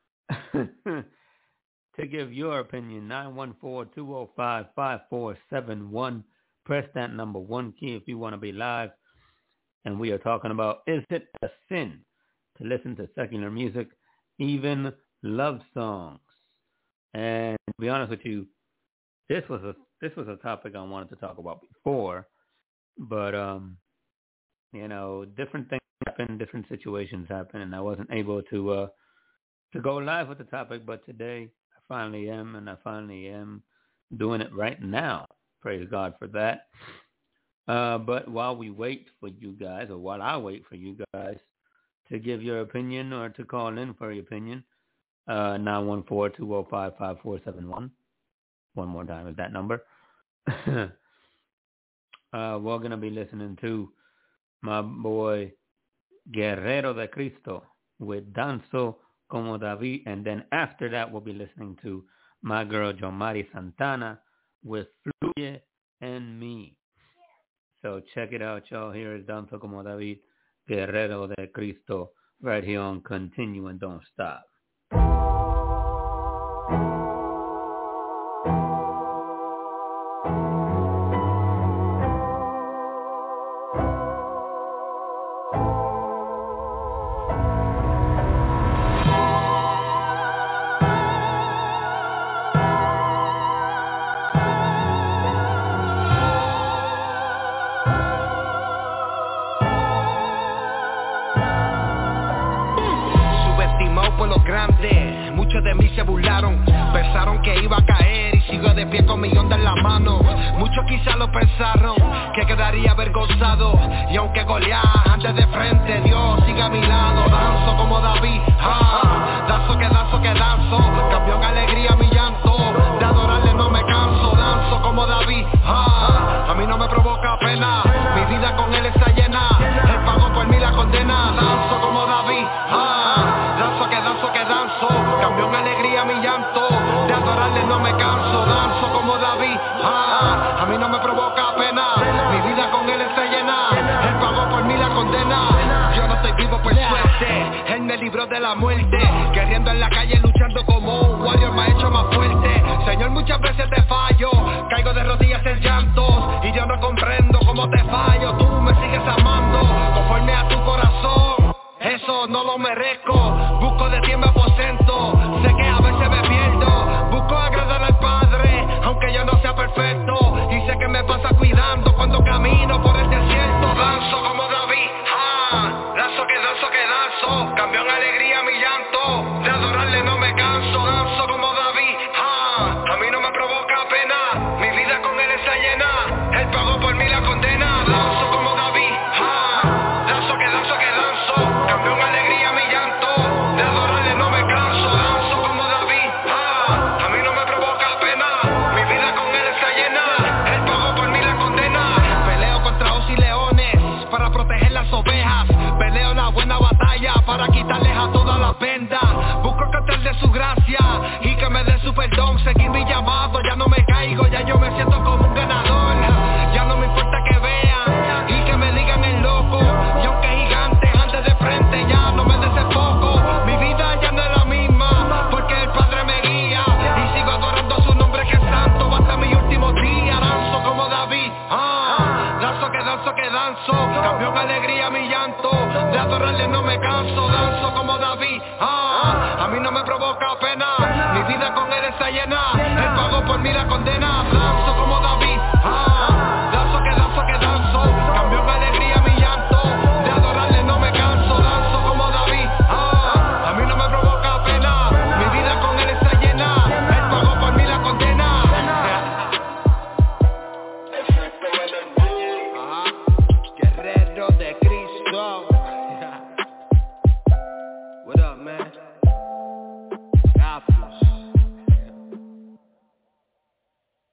to give your opinion. nine one four, two oh five, five four seven one. Press that number one key if you want to be live. And we are talking about, is it a sin to listen to secular music, even love songs? And to be honest with you, this was a this was a topic I wanted to talk about before, but um, you know, different things happen, different situations happen, and I wasn't able to uh, to go live with the topic. But today, I finally am, and I finally am doing it right now. Praise God for that. Uh, but while we wait for you guys, or while I wait for you guys to give your opinion or to call in for your opinion, uh, nine one four, two oh five, five four seven one. One more time is that number. uh, we're going to be listening to my boy Guerrero de Cristo with Danzo Como David. And then after that, we'll be listening to my girl Jomari Santana with Fluye en Mi. So check it out, y'all. Here is Danzo Como David, Guerrero de Cristo, right here on Continue and Don't Stop. De mí se burlaron, pensaron que iba a caer y sigo de pie con mi onda en la mano. Muchos quizás lo pensaron, que quedaría avergonzado, y aunque Goliat ande de frente, Dios sigue a mi lado. Danzo como David, ah, danzo que danzo que danzo, cambió en alegría mi llanto, de adorarle no me canso. Danzo como David, ah, a mí no me provoca pena, mi vida con él está llena, él pagó por mí la condena. Danzo como David, ah, danzo que danzo que danzo, cambió en alegría mi llanto, de adorarle no me canso. Danzo como David, ah, a mí no me provoca pena, mi vida con él está llena, él pagó por mí la condena. Yo no estoy vivo por suerte, él me libró de la muerte, guerriendo en la calle luchando como un warrior, me ha hecho más fuerte. Señor, muchas veces te fallo, caigo de rodillas en llantos, y yo no comprendo cómo te fallo. Tú me sigues amando, conforme a tu corazón, eso no lo merezco. Busco de ti en mi aposento, sé que a veces me pierdo, busco agradar al Padre, aunque yo no sea perfecto, y sé que me pasa cuidando cuando camino por el desierto. Danzo como David, ah, danzo que danzo que danzo, cambió en alegría mi llanto, de adorarle no me canso. proteger las ovejas. Peleo la buena batalla para quitarles a todas las vendas. Busco que te dé su gracia y que me dé su perdón. Seguir mi llamado, ya no me caigo, ya yo me siento como un ganador. Ya no me importa que vean y que me digan el loco. Y aunque gigante ande de frente, ya no me desenfoco. Mi vida ya no es la misma, porque el Padre me guía. Y sigo adorando su nombre que es santo hasta mi último día. Danzo como David, ah, danzo que danzo que danzo. Cambió en alegría mi llanto, de adorarle no me canso. Danzo como David, ah, a mí no me provoca pena. Mi vida con él está llena, él pagó por mí la condena. Danzo como David, ah, danzo que danzo que danzo. Cambió en alegría mi llanto, de adorarle no me canso. Danzo como David, ah, a mí no me provoca pena. Mi vida con él está llena, él pagó por mí la condena. Ajá, guerrero de Cristo. What up, man? Apples.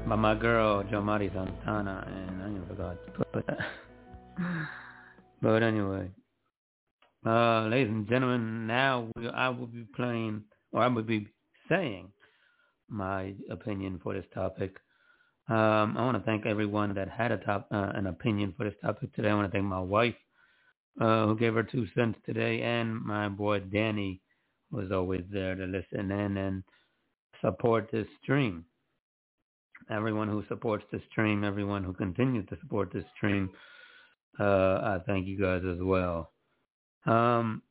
by my girl, Jomari Santana, and I forgot to put that. But anyway, uh, ladies and gentlemen, now we, I will be playing, or I will be saying my opinion for this topic. Um, I want to thank everyone that had a top, uh, an opinion for this topic today. I want to thank my wife, uh, who gave her two cents today, and my boy Danny, who was always there to listen in and support this stream. Everyone who supports the stream, everyone who continues to support this stream, uh, I thank you guys as well. Um,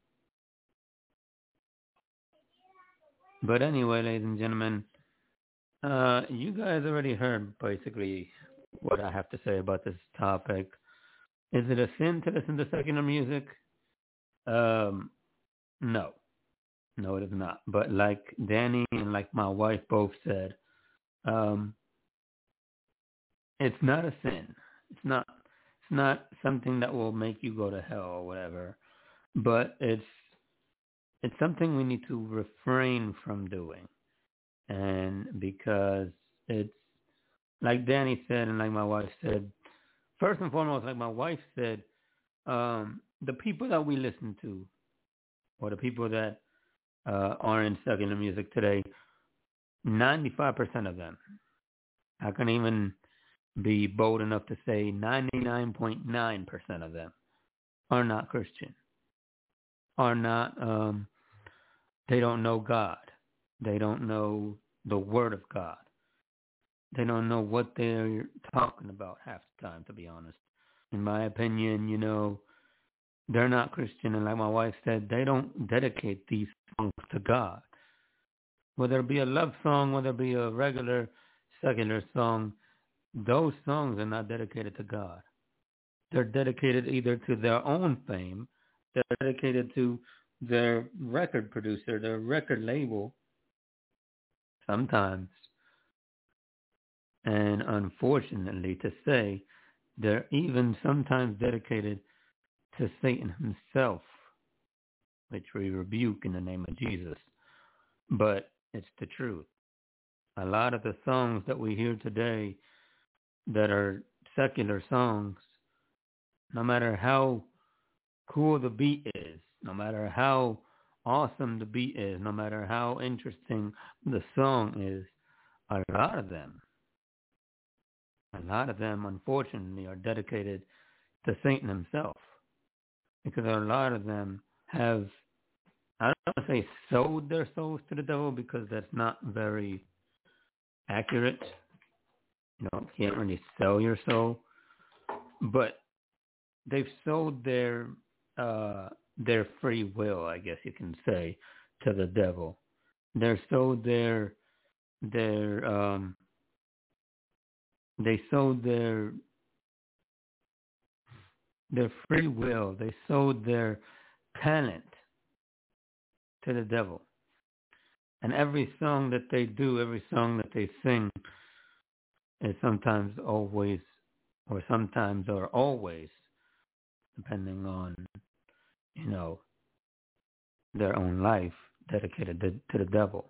but anyway, ladies and gentlemen, uh, you guys already heard basically what I have to say about this topic. Is it a sin to listen to secular music? Um, no. No, it is not. But like Danny and like my wife both said, um, it's not a sin. It's not. It's not something that will make you go to hell or whatever. But it's it's something we need to refrain from doing, and because it's like Danny said and like my wife said. First and foremost, like my wife said, um, the people that we listen to, or the people that uh, are in secular music today, ninety-five percent of them, I can even be bold enough to say ninety-nine point nine percent of them are not Christian, are not, um, they don't know God. They don't know the Word of God. They don't know what they're talking about half the time, to be honest. In my opinion, you know, they're not Christian. And like my wife said, they don't dedicate these songs to God. Whether it be a love song, whether it be a regular secular song, those songs are not dedicated to God. They're dedicated either to their own fame, they're dedicated to their record producer, their record label, sometimes. And unfortunately to say, they're even sometimes dedicated to Satan himself, which we rebuke in the name of Jesus. But it's the truth. A lot of the songs that we hear today that are secular songs, no matter how cool the beat is, no matter how awesome the beat is, no matter how interesting the song is, a lot of them, a lot of them, unfortunately, are dedicated to Satan himself. Because a lot of them have, I don't want to say sold their souls to the devil, because that's not very accurate. You know, you can't really sell your soul. But they've sold their uh, their free will, I guess you can say, to the devil. They're sold their their um, they sold their their free will. They sold their talent to the devil. And every song that they do, every song that they sing, is sometimes always, or sometimes or always, depending on, you know, their own life, dedicated to, to the devil.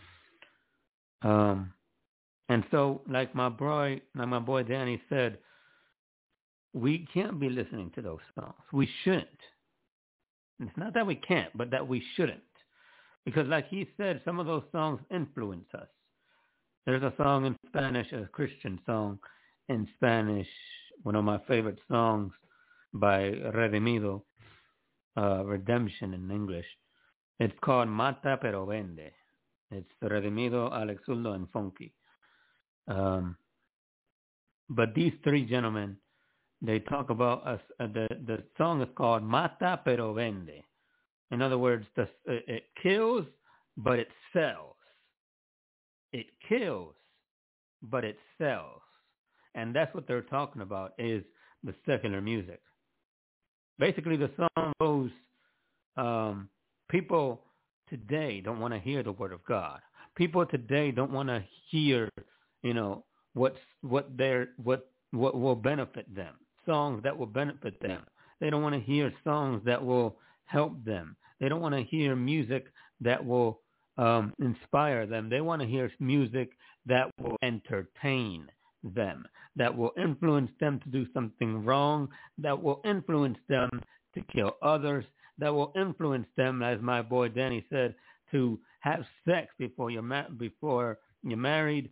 Um, and so, like my boy, like my boy Danny said, we can't be listening to those songs. We shouldn't. It's not that we can't, but that we shouldn't. Because like he said, some of those songs influence us. There's a song in Spanish, a Christian song in Spanish, one of my favorite songs by Redimido, uh, Redemption in English. It's called Mata Pero Vende. It's Redimido, Alex Zurdo, and Funky. Um, but these three gentlemen, they talk about us. Uh, the the song is called Mata Pero Vende. In other words, the, it kills, but it sells. It kills, but it sells. And that's what they're talking about, is the secular music. Basically, the song goes, um, people today don't want to hear the word of God. People today don't want to hear, you know, what's, what they're, what, what will benefit them. Songs that will benefit them. They don't want to hear songs that will help them. They don't want to hear music that will Um, inspire them. They want to hear music that will entertain them, that will influence them to do something wrong, that will influence them to kill others, that will influence them, as my boy Danny said, to have sex before you're ma- before you're married.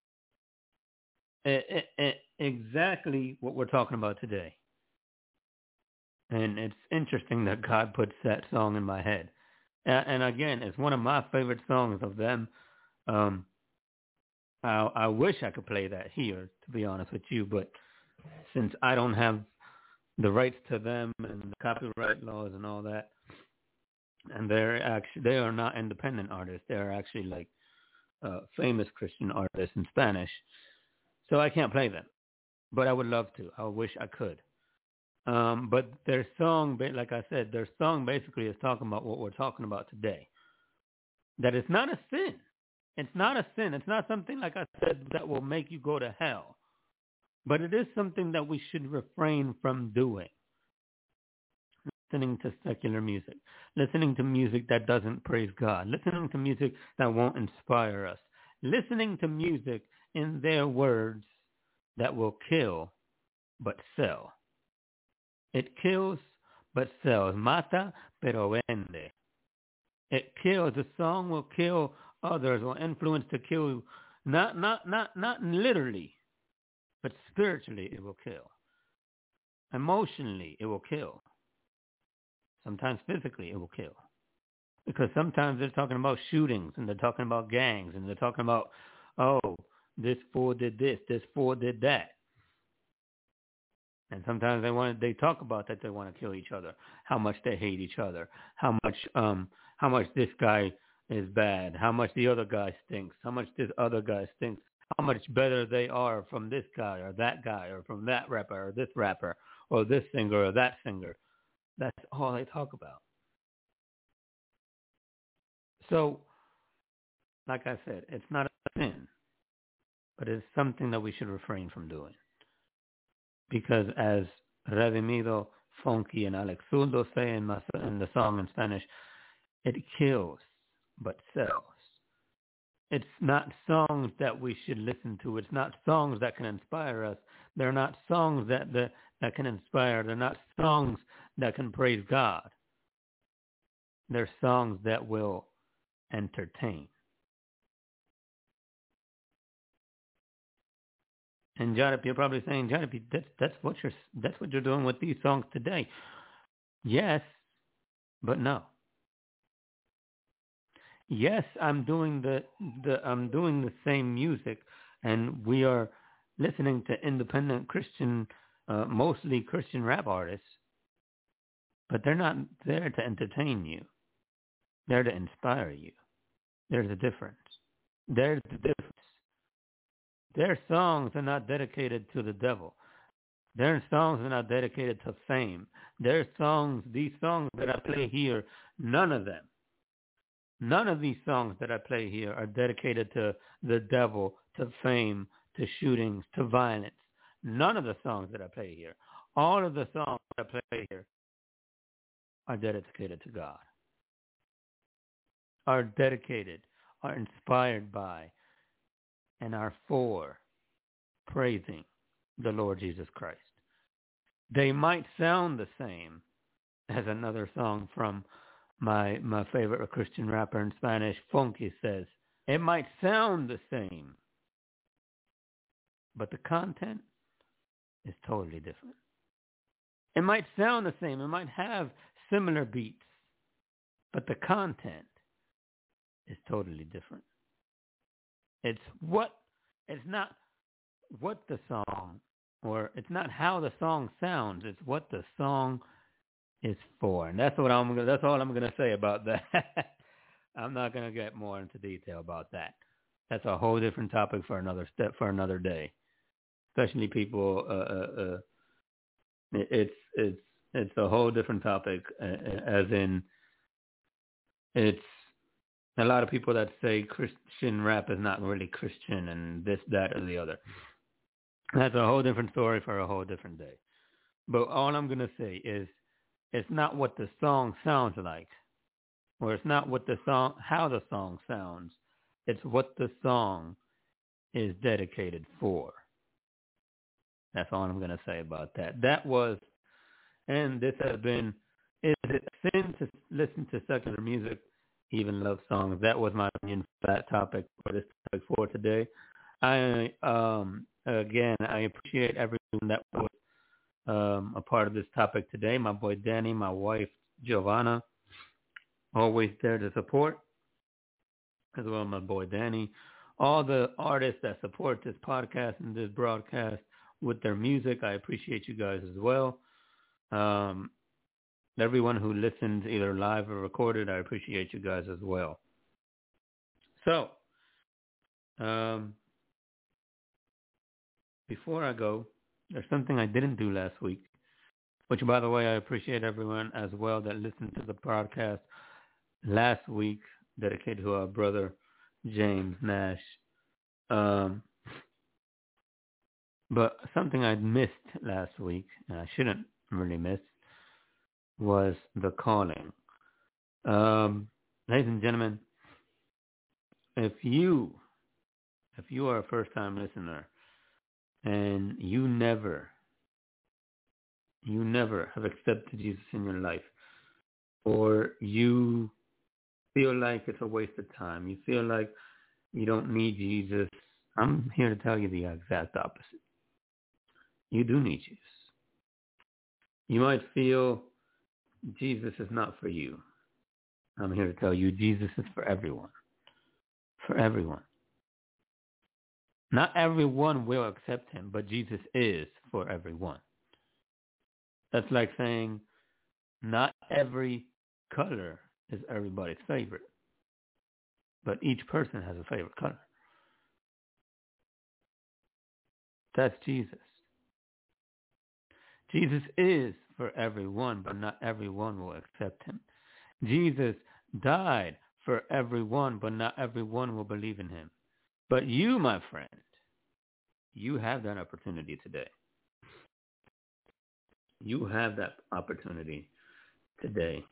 It, it, it, exactly what we're talking about today. And it's interesting that God puts that song in my head. And, and again, it's one of my favorite songs of them. Um, I, I wish I could play that here, to be honest with you, but since I don't have the rights to them and the copyright laws and all that, and they're actually they are not independent artists. They're actually like uh, famous Christian artists in Spanish, so I can't play them. But I would love to. I wish I could. Um, but their song, like I said, their song basically is talking about what we're talking about today. That it's not a sin. It's not a sin. It's not something, like I said, that will make you go to hell. But it is something that we should refrain from doing. Listening to secular music. Listening to music that doesn't praise God. Listening to music that won't inspire us. Listening to music in their words that will kill but sell. It kills but sells. Mata pero vende. It kills. The song will kill others, will influence to kill. Not not not not literally, but spiritually it will kill. Emotionally it will kill. Sometimes physically it will kill. Because sometimes they're talking about shootings and they're talking about gangs and they're talking about, oh, this fool did this, this fool did that. And sometimes they want they talk about that they want to kill each other, how much they hate each other, how much um how much this guy is bad, how much the other guy stinks, how much this other guy stinks, how much better they are from this guy or that guy or from that rapper or this rapper or this singer or that singer. That's all they talk about. So, like I said, it's not a sin, but it's something that we should refrain from doing. Because as Redimido, Funky, and Alex Zurdo say in, my, in the song in Spanish, it kills but sells. It's not songs that we should listen to. It's not songs that can inspire us. They're not songs that, that, that can inspire. They're not songs that can praise God. They're songs that will entertain. And Jadip, you're probably saying, Jadip, that's that's what you're that's what you're doing with these songs today. Yes, but no. Yes, I'm doing the the I'm doing the same music, and we are listening to independent Christian, uh, mostly Christian rap artists. But they're not there to entertain you. They're to inspire you. There's a difference. There's the difference. Their songs are not dedicated to the devil. Their songs are not dedicated to fame. Their songs, these songs that I play here, none of them, none of these songs that I play here are dedicated to the devil, to fame, to shootings, to violence. None of the songs that I play here, all of the songs that I play here are dedicated to God, are dedicated, are inspired by, and are for praising the Lord Jesus Christ. They might sound the same as another song from my my favorite Christian rapper in Spanish, Funky, says. It might sound the same, but the content is totally different. It might sound the same. It might have similar beats, but the content is totally different. It's what, it's not what the song, or it's not how the song sounds. It's what the song is for, and that's what I'm. Gonna, that's all I'm going to say about that. I'm not going to get more into detail about that. That's a whole different topic for another step for another day. Especially people, uh, uh, uh, it's it's it's a whole different topic. Uh, as in, it's. A lot of people that say Christian rap is not really Christian and this, that, or the other. That's a whole different story for a whole different day. But all I'm going to say is it's not what the song sounds like, or it's not what the song, how the song sounds. It's what the song is dedicated for. That's all I'm going to say about that. That was, and this has been, is it a sin to listen to secular music, even love songs? That was my opinion for that topic, for this topic for today. I, um, again, I appreciate everyone that was um, a part of this topic today. My boy Danny, my wife Giovanna, always there to support, as well as my boy Danny. All the artists that support this podcast and this broadcast with their music, I appreciate you guys as well. Um, everyone who listens either live or recorded, I appreciate you guys as well. So, um, before I go, there's something I didn't do last week, which, by the way, I appreciate everyone as well that listened to the podcast last week, dedicated to our brother James Nash. Um, but something I missed last week, and I shouldn't really miss, was the calling. Um, ladies and gentlemen, if you, if you are a first-time listener and you never, you never have accepted Jesus in your life, or you feel like it's a waste of time, you feel like you don't need Jesus, I'm here to tell you the exact opposite. You do need Jesus. You might feel Jesus is not for you. I'm here to tell you Jesus is for everyone. For everyone. Not everyone will accept him, but Jesus is for everyone. That's like saying not every color is everybody's favorite, but each person has a favorite color. That's Jesus. Jesus is for everyone, but not everyone will accept him. Jesus died for everyone, but not everyone will believe in him. But you, my friend, you have that opportunity today. You have that opportunity today.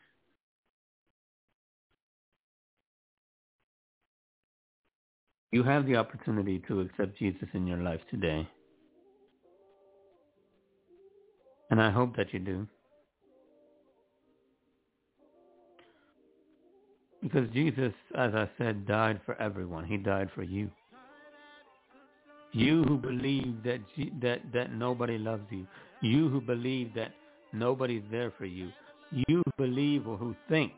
You have the opportunity to accept Jesus in your life today. And I hope that you do. Because Jesus, as I said, died for everyone. He died for you. You who believe that that that nobody loves you. You who believe that nobody's there for you. You who believe or who think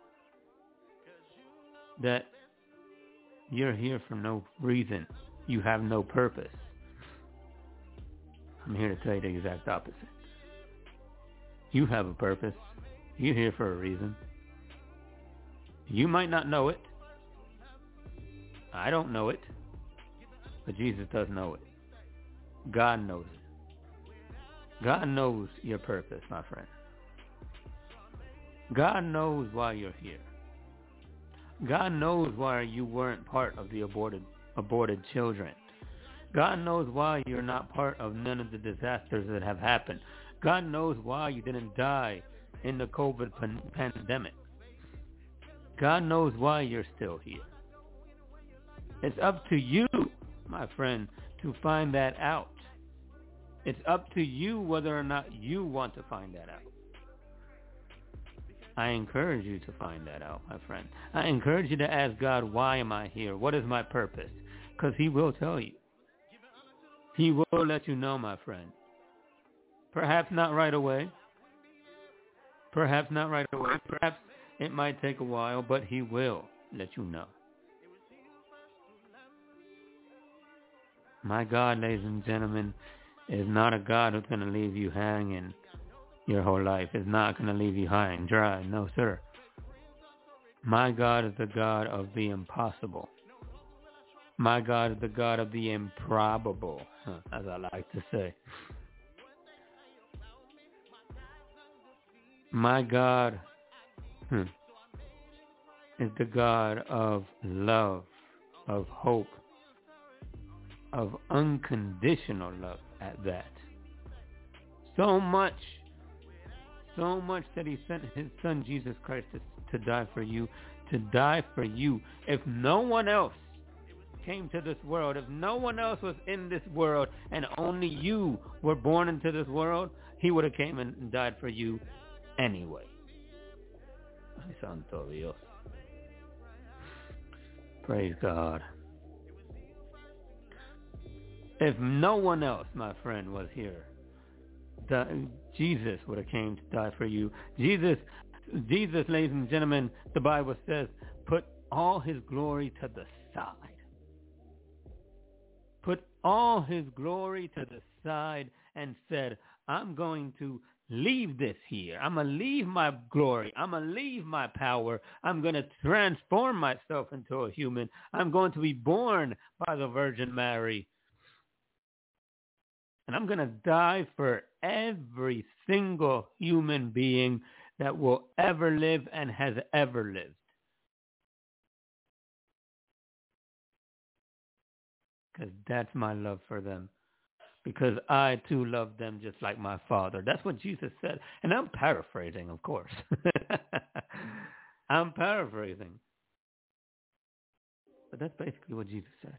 that you're here for no reason. You have no purpose. I'm here to tell you the exact opposite. You have a purpose. You're here for a reason. You might not know it. I don't know it. But Jesus does know it. God knows it. God knows your purpose, my friend. God knows why you're here. God knows why you weren't part of the aborted aborted children. God knows why you're not part of none of the disasters that have happened. God knows why you didn't die in the COVID pan- pandemic. God knows why you're still here. It's up to you, my friend, to find that out. It's up to you whether or not you want to find that out. I encourage you to find that out, my friend. I encourage you to ask God, why am I here? What is my purpose? Because he will tell you. He will let you know, my friend. Perhaps not right away. Perhaps not right away. Perhaps it might take a while, but he will let you know. My God, ladies and gentlemen, is not a God who's going to leave you hanging your whole life. Is not going to leave you high and dry. No, sir. My God is the God of the impossible. My God is the God of the improbable, as I like to say. My God hmm, is the God of love, of hope, of unconditional love at that. So much, so much that he sent his son Jesus Christ to, to die for you, to die for you. If no one else came to this world, if no one else was in this world and only you were born into this world, he would have came and died for you anyway. Ay, santo Dios. Praise God. If no one else, my friend, was here, the, Jesus would have came to die for you. Jesus, Jesus, ladies and gentlemen, the Bible says, put all his glory to the side. Put all his glory to the side and said, I'm going to leave this here. I'm going to leave my glory. I'm going to leave my power. I'm going to transform myself into a human. I'm going to be born by the Virgin Mary. And I'm going to die for every single human being that will ever live and has ever lived. Because that's my love for them. Because I too love them just like my Father. That's what Jesus said. And I'm paraphrasing, of course. I'm paraphrasing. But that's basically what Jesus said.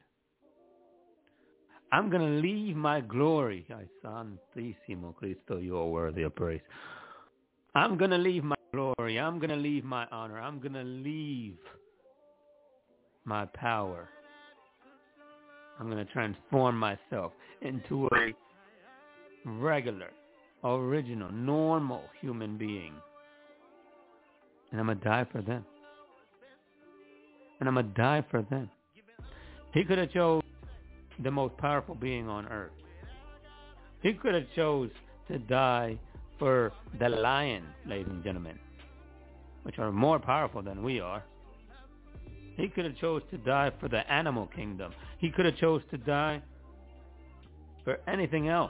I'm going to leave my glory. Ay, Santísimo Cristo, you are worthy of praise. I'm going to leave my glory. I'm going to leave my honor. I'm going to leave my power. I'm going to transform myself into a regular, original, normal human being. And I'm going to die for them. And I'm going to die for them. He could have chose the most powerful being on earth. He could have chose to die for the lion, ladies and gentlemen, which are more powerful than we are. He could have chose to die for the animal kingdom. He could have chose to die for anything else,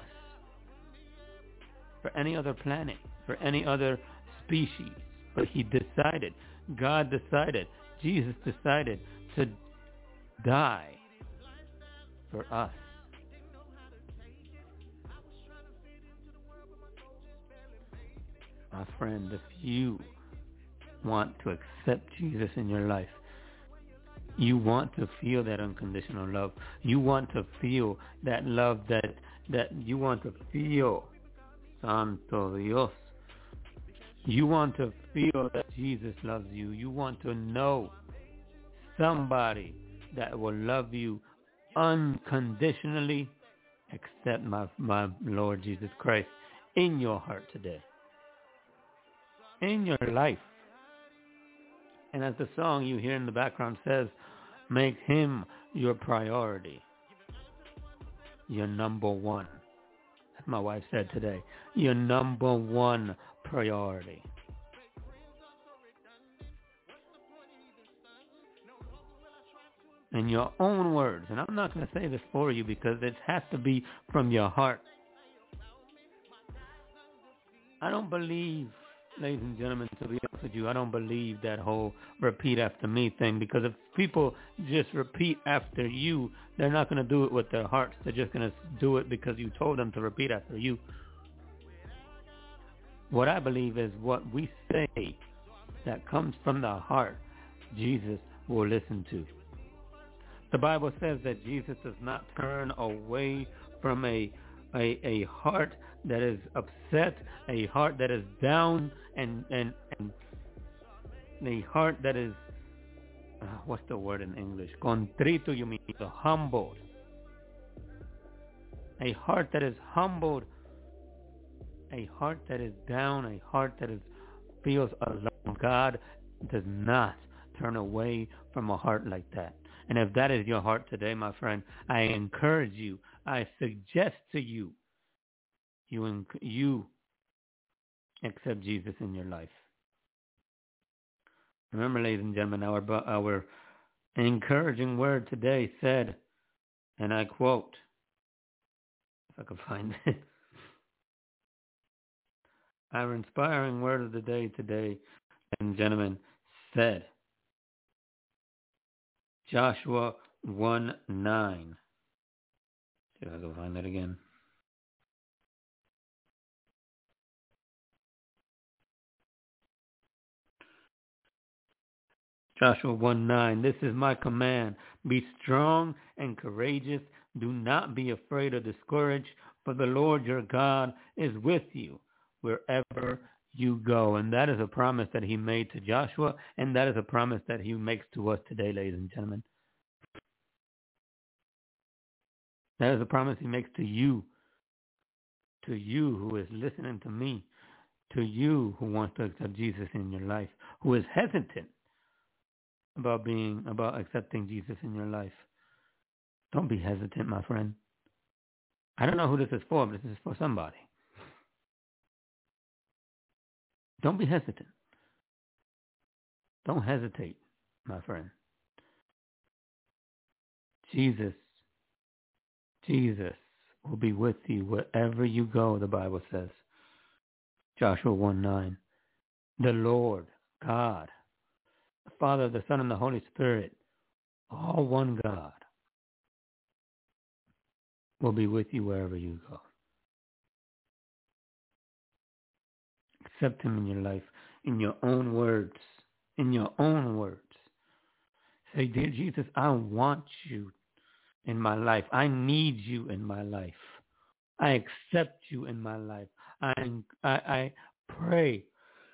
for any other planet, for any other species. But he decided, God decided, Jesus decided to die for us. My friend, if you want to accept Jesus in your life, you want to feel that unconditional love. You want to feel that love that that you want to feel, Santo Dios. You want to feel that Jesus loves you. You want to know somebody that will love you unconditionally. Accept my, my Lord Jesus Christ in your heart today, in your life. And as the song you hear in the background says, make him your priority, your number one. As my wife said today, your number one priority. In your own words, and I'm not going to say this for you because it has to be from your heart. I don't believe, ladies and gentlemen, to be honest with you, I don't believe that whole repeat after me thing, because if people just repeat after you, they're not going to do it with their hearts. They're just going to do it because you told them to repeat after you. What I believe is what we say that comes from the heart, Jesus will listen to. The Bible says that Jesus does not turn away from a, a, a heart that is upset, a heart that is down, and, and, and a heart that is, uh, what's the word in English? Contrito, you mean, humbled. A heart that is humbled, a heart that is down, a heart that is feels alone. God does not turn away from a heart like that. And if that is your heart today, my friend, I encourage you, I suggest to you, you, you accept Jesus in your life. Remember, ladies and gentlemen, our, our encouraging word today said, and I quote, if I can find it, our inspiring word of the day today, ladies and gentlemen, said, Joshua one nine. See if I can find that again. Joshua one nine, this is my command. Be strong and courageous. Do not be afraid or discouraged, for the Lord your God is with you wherever you go. And that is a promise that he made to Joshua, and that is a promise that he makes to us today, ladies and gentlemen. That is a promise he makes to you, to you who is listening to me, to you who wants to accept Jesus in your life, who is hesitant about being, about accepting Jesus in your life. Don't be hesitant, my friend. I don't know who this is for, but this is for somebody. Don't be hesitant. Don't hesitate, my friend. Jesus, Jesus will be with you wherever you go, the Bible says. Joshua one nine. The Lord, God, the Father, the Son, and the Holy Spirit, all one God, will be with you wherever you go. Accept him in your life, in your own words, in your own words. Say, dear Jesus, I want you in my life. I need you in my life. I accept you in my life. I, I, I pray.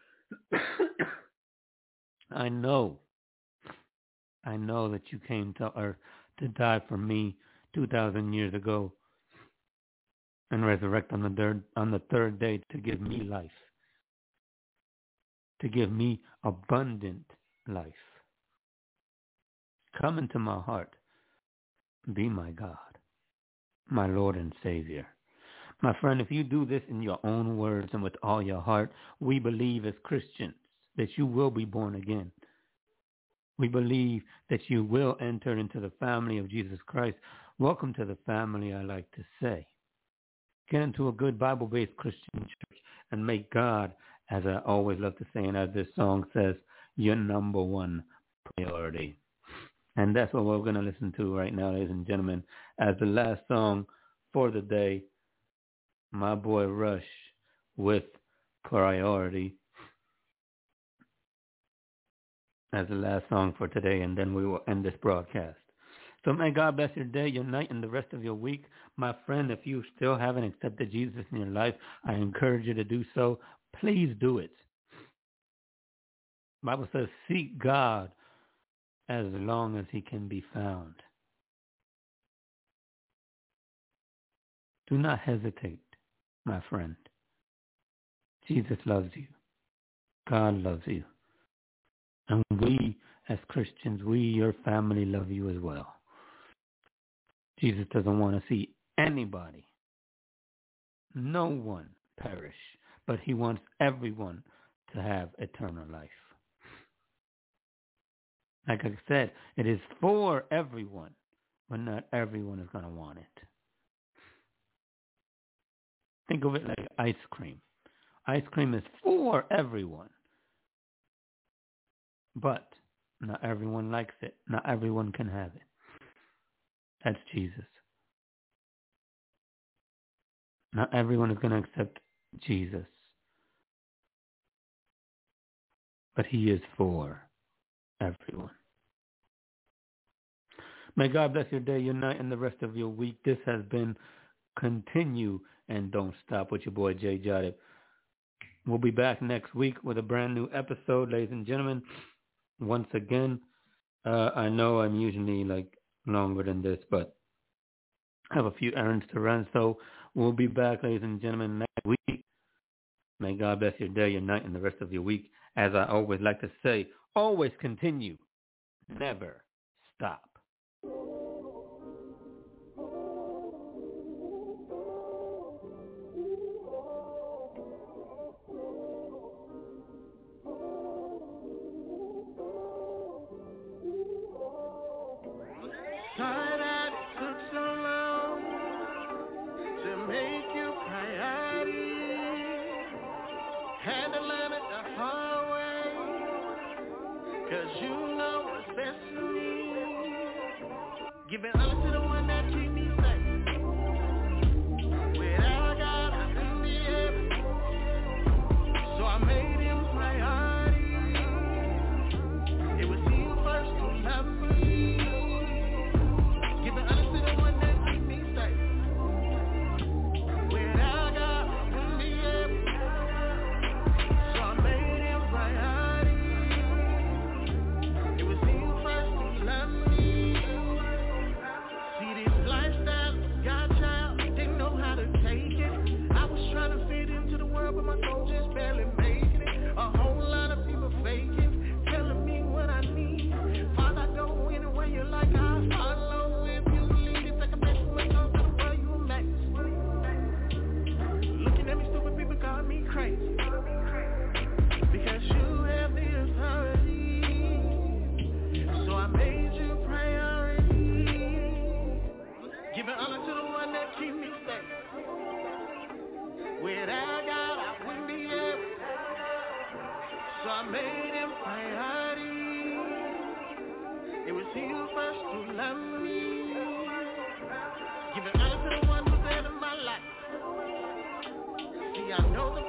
I know, I know that you came to earth to die for me two thousand years ago and resurrect on the third, on the third day to give me life, to give me abundant life. Come into my heart. Be my God, my Lord and Savior. My friend, if you do this in your own words and with all your heart, we believe as Christians that you will be born again. We believe that you will enter into the family of Jesus Christ. Welcome to the family, I like to say. Get into a good Bible-based Christian church and make God, as I always love to say, and as this song says, your number one priority. And that's what we're going to listen to right now, ladies and gentlemen, as the last song for the day, my boy Rush with Priority, as the last song for today, and then we will end this broadcast. So may God bless your day, your night, and the rest of your week. My friend, if you still haven't accepted Jesus in your life, I encourage you to do so. Please do it. The Bible says, seek God as long as he can be found. Do not hesitate, my friend. Jesus loves you. God loves you. And we, as Christians, we, your family, love you as well. Jesus doesn't want to see anybody, no one perish, but he wants everyone to have eternal life. Like I said, it is for everyone, but not everyone is going to want it. Think of it like ice cream. Ice cream is for everyone, but not everyone likes it. Not everyone can have it. That's Jesus. Not everyone is going to accept Jesus, but he is for everyone. May God bless your day, your night, and the rest of your week. This has been Continue and Don't Stop with your boy Jay Jadip. We'll be back next week with a brand new episode, ladies and gentlemen. Once again, uh, I know I'm usually like longer than this, but I have a few errands to run, so we'll be back, ladies and gentlemen, next week. May God bless your day, your night, and the rest of your week. As I always like to say, always continue, never stop. Giving honor to the one that treat me safe. Without God, I couldn't be heaven. So I made him priority. It was him so I made him priority. It was he who first to love me. Giving honor to the one who's there in my life. See, I know the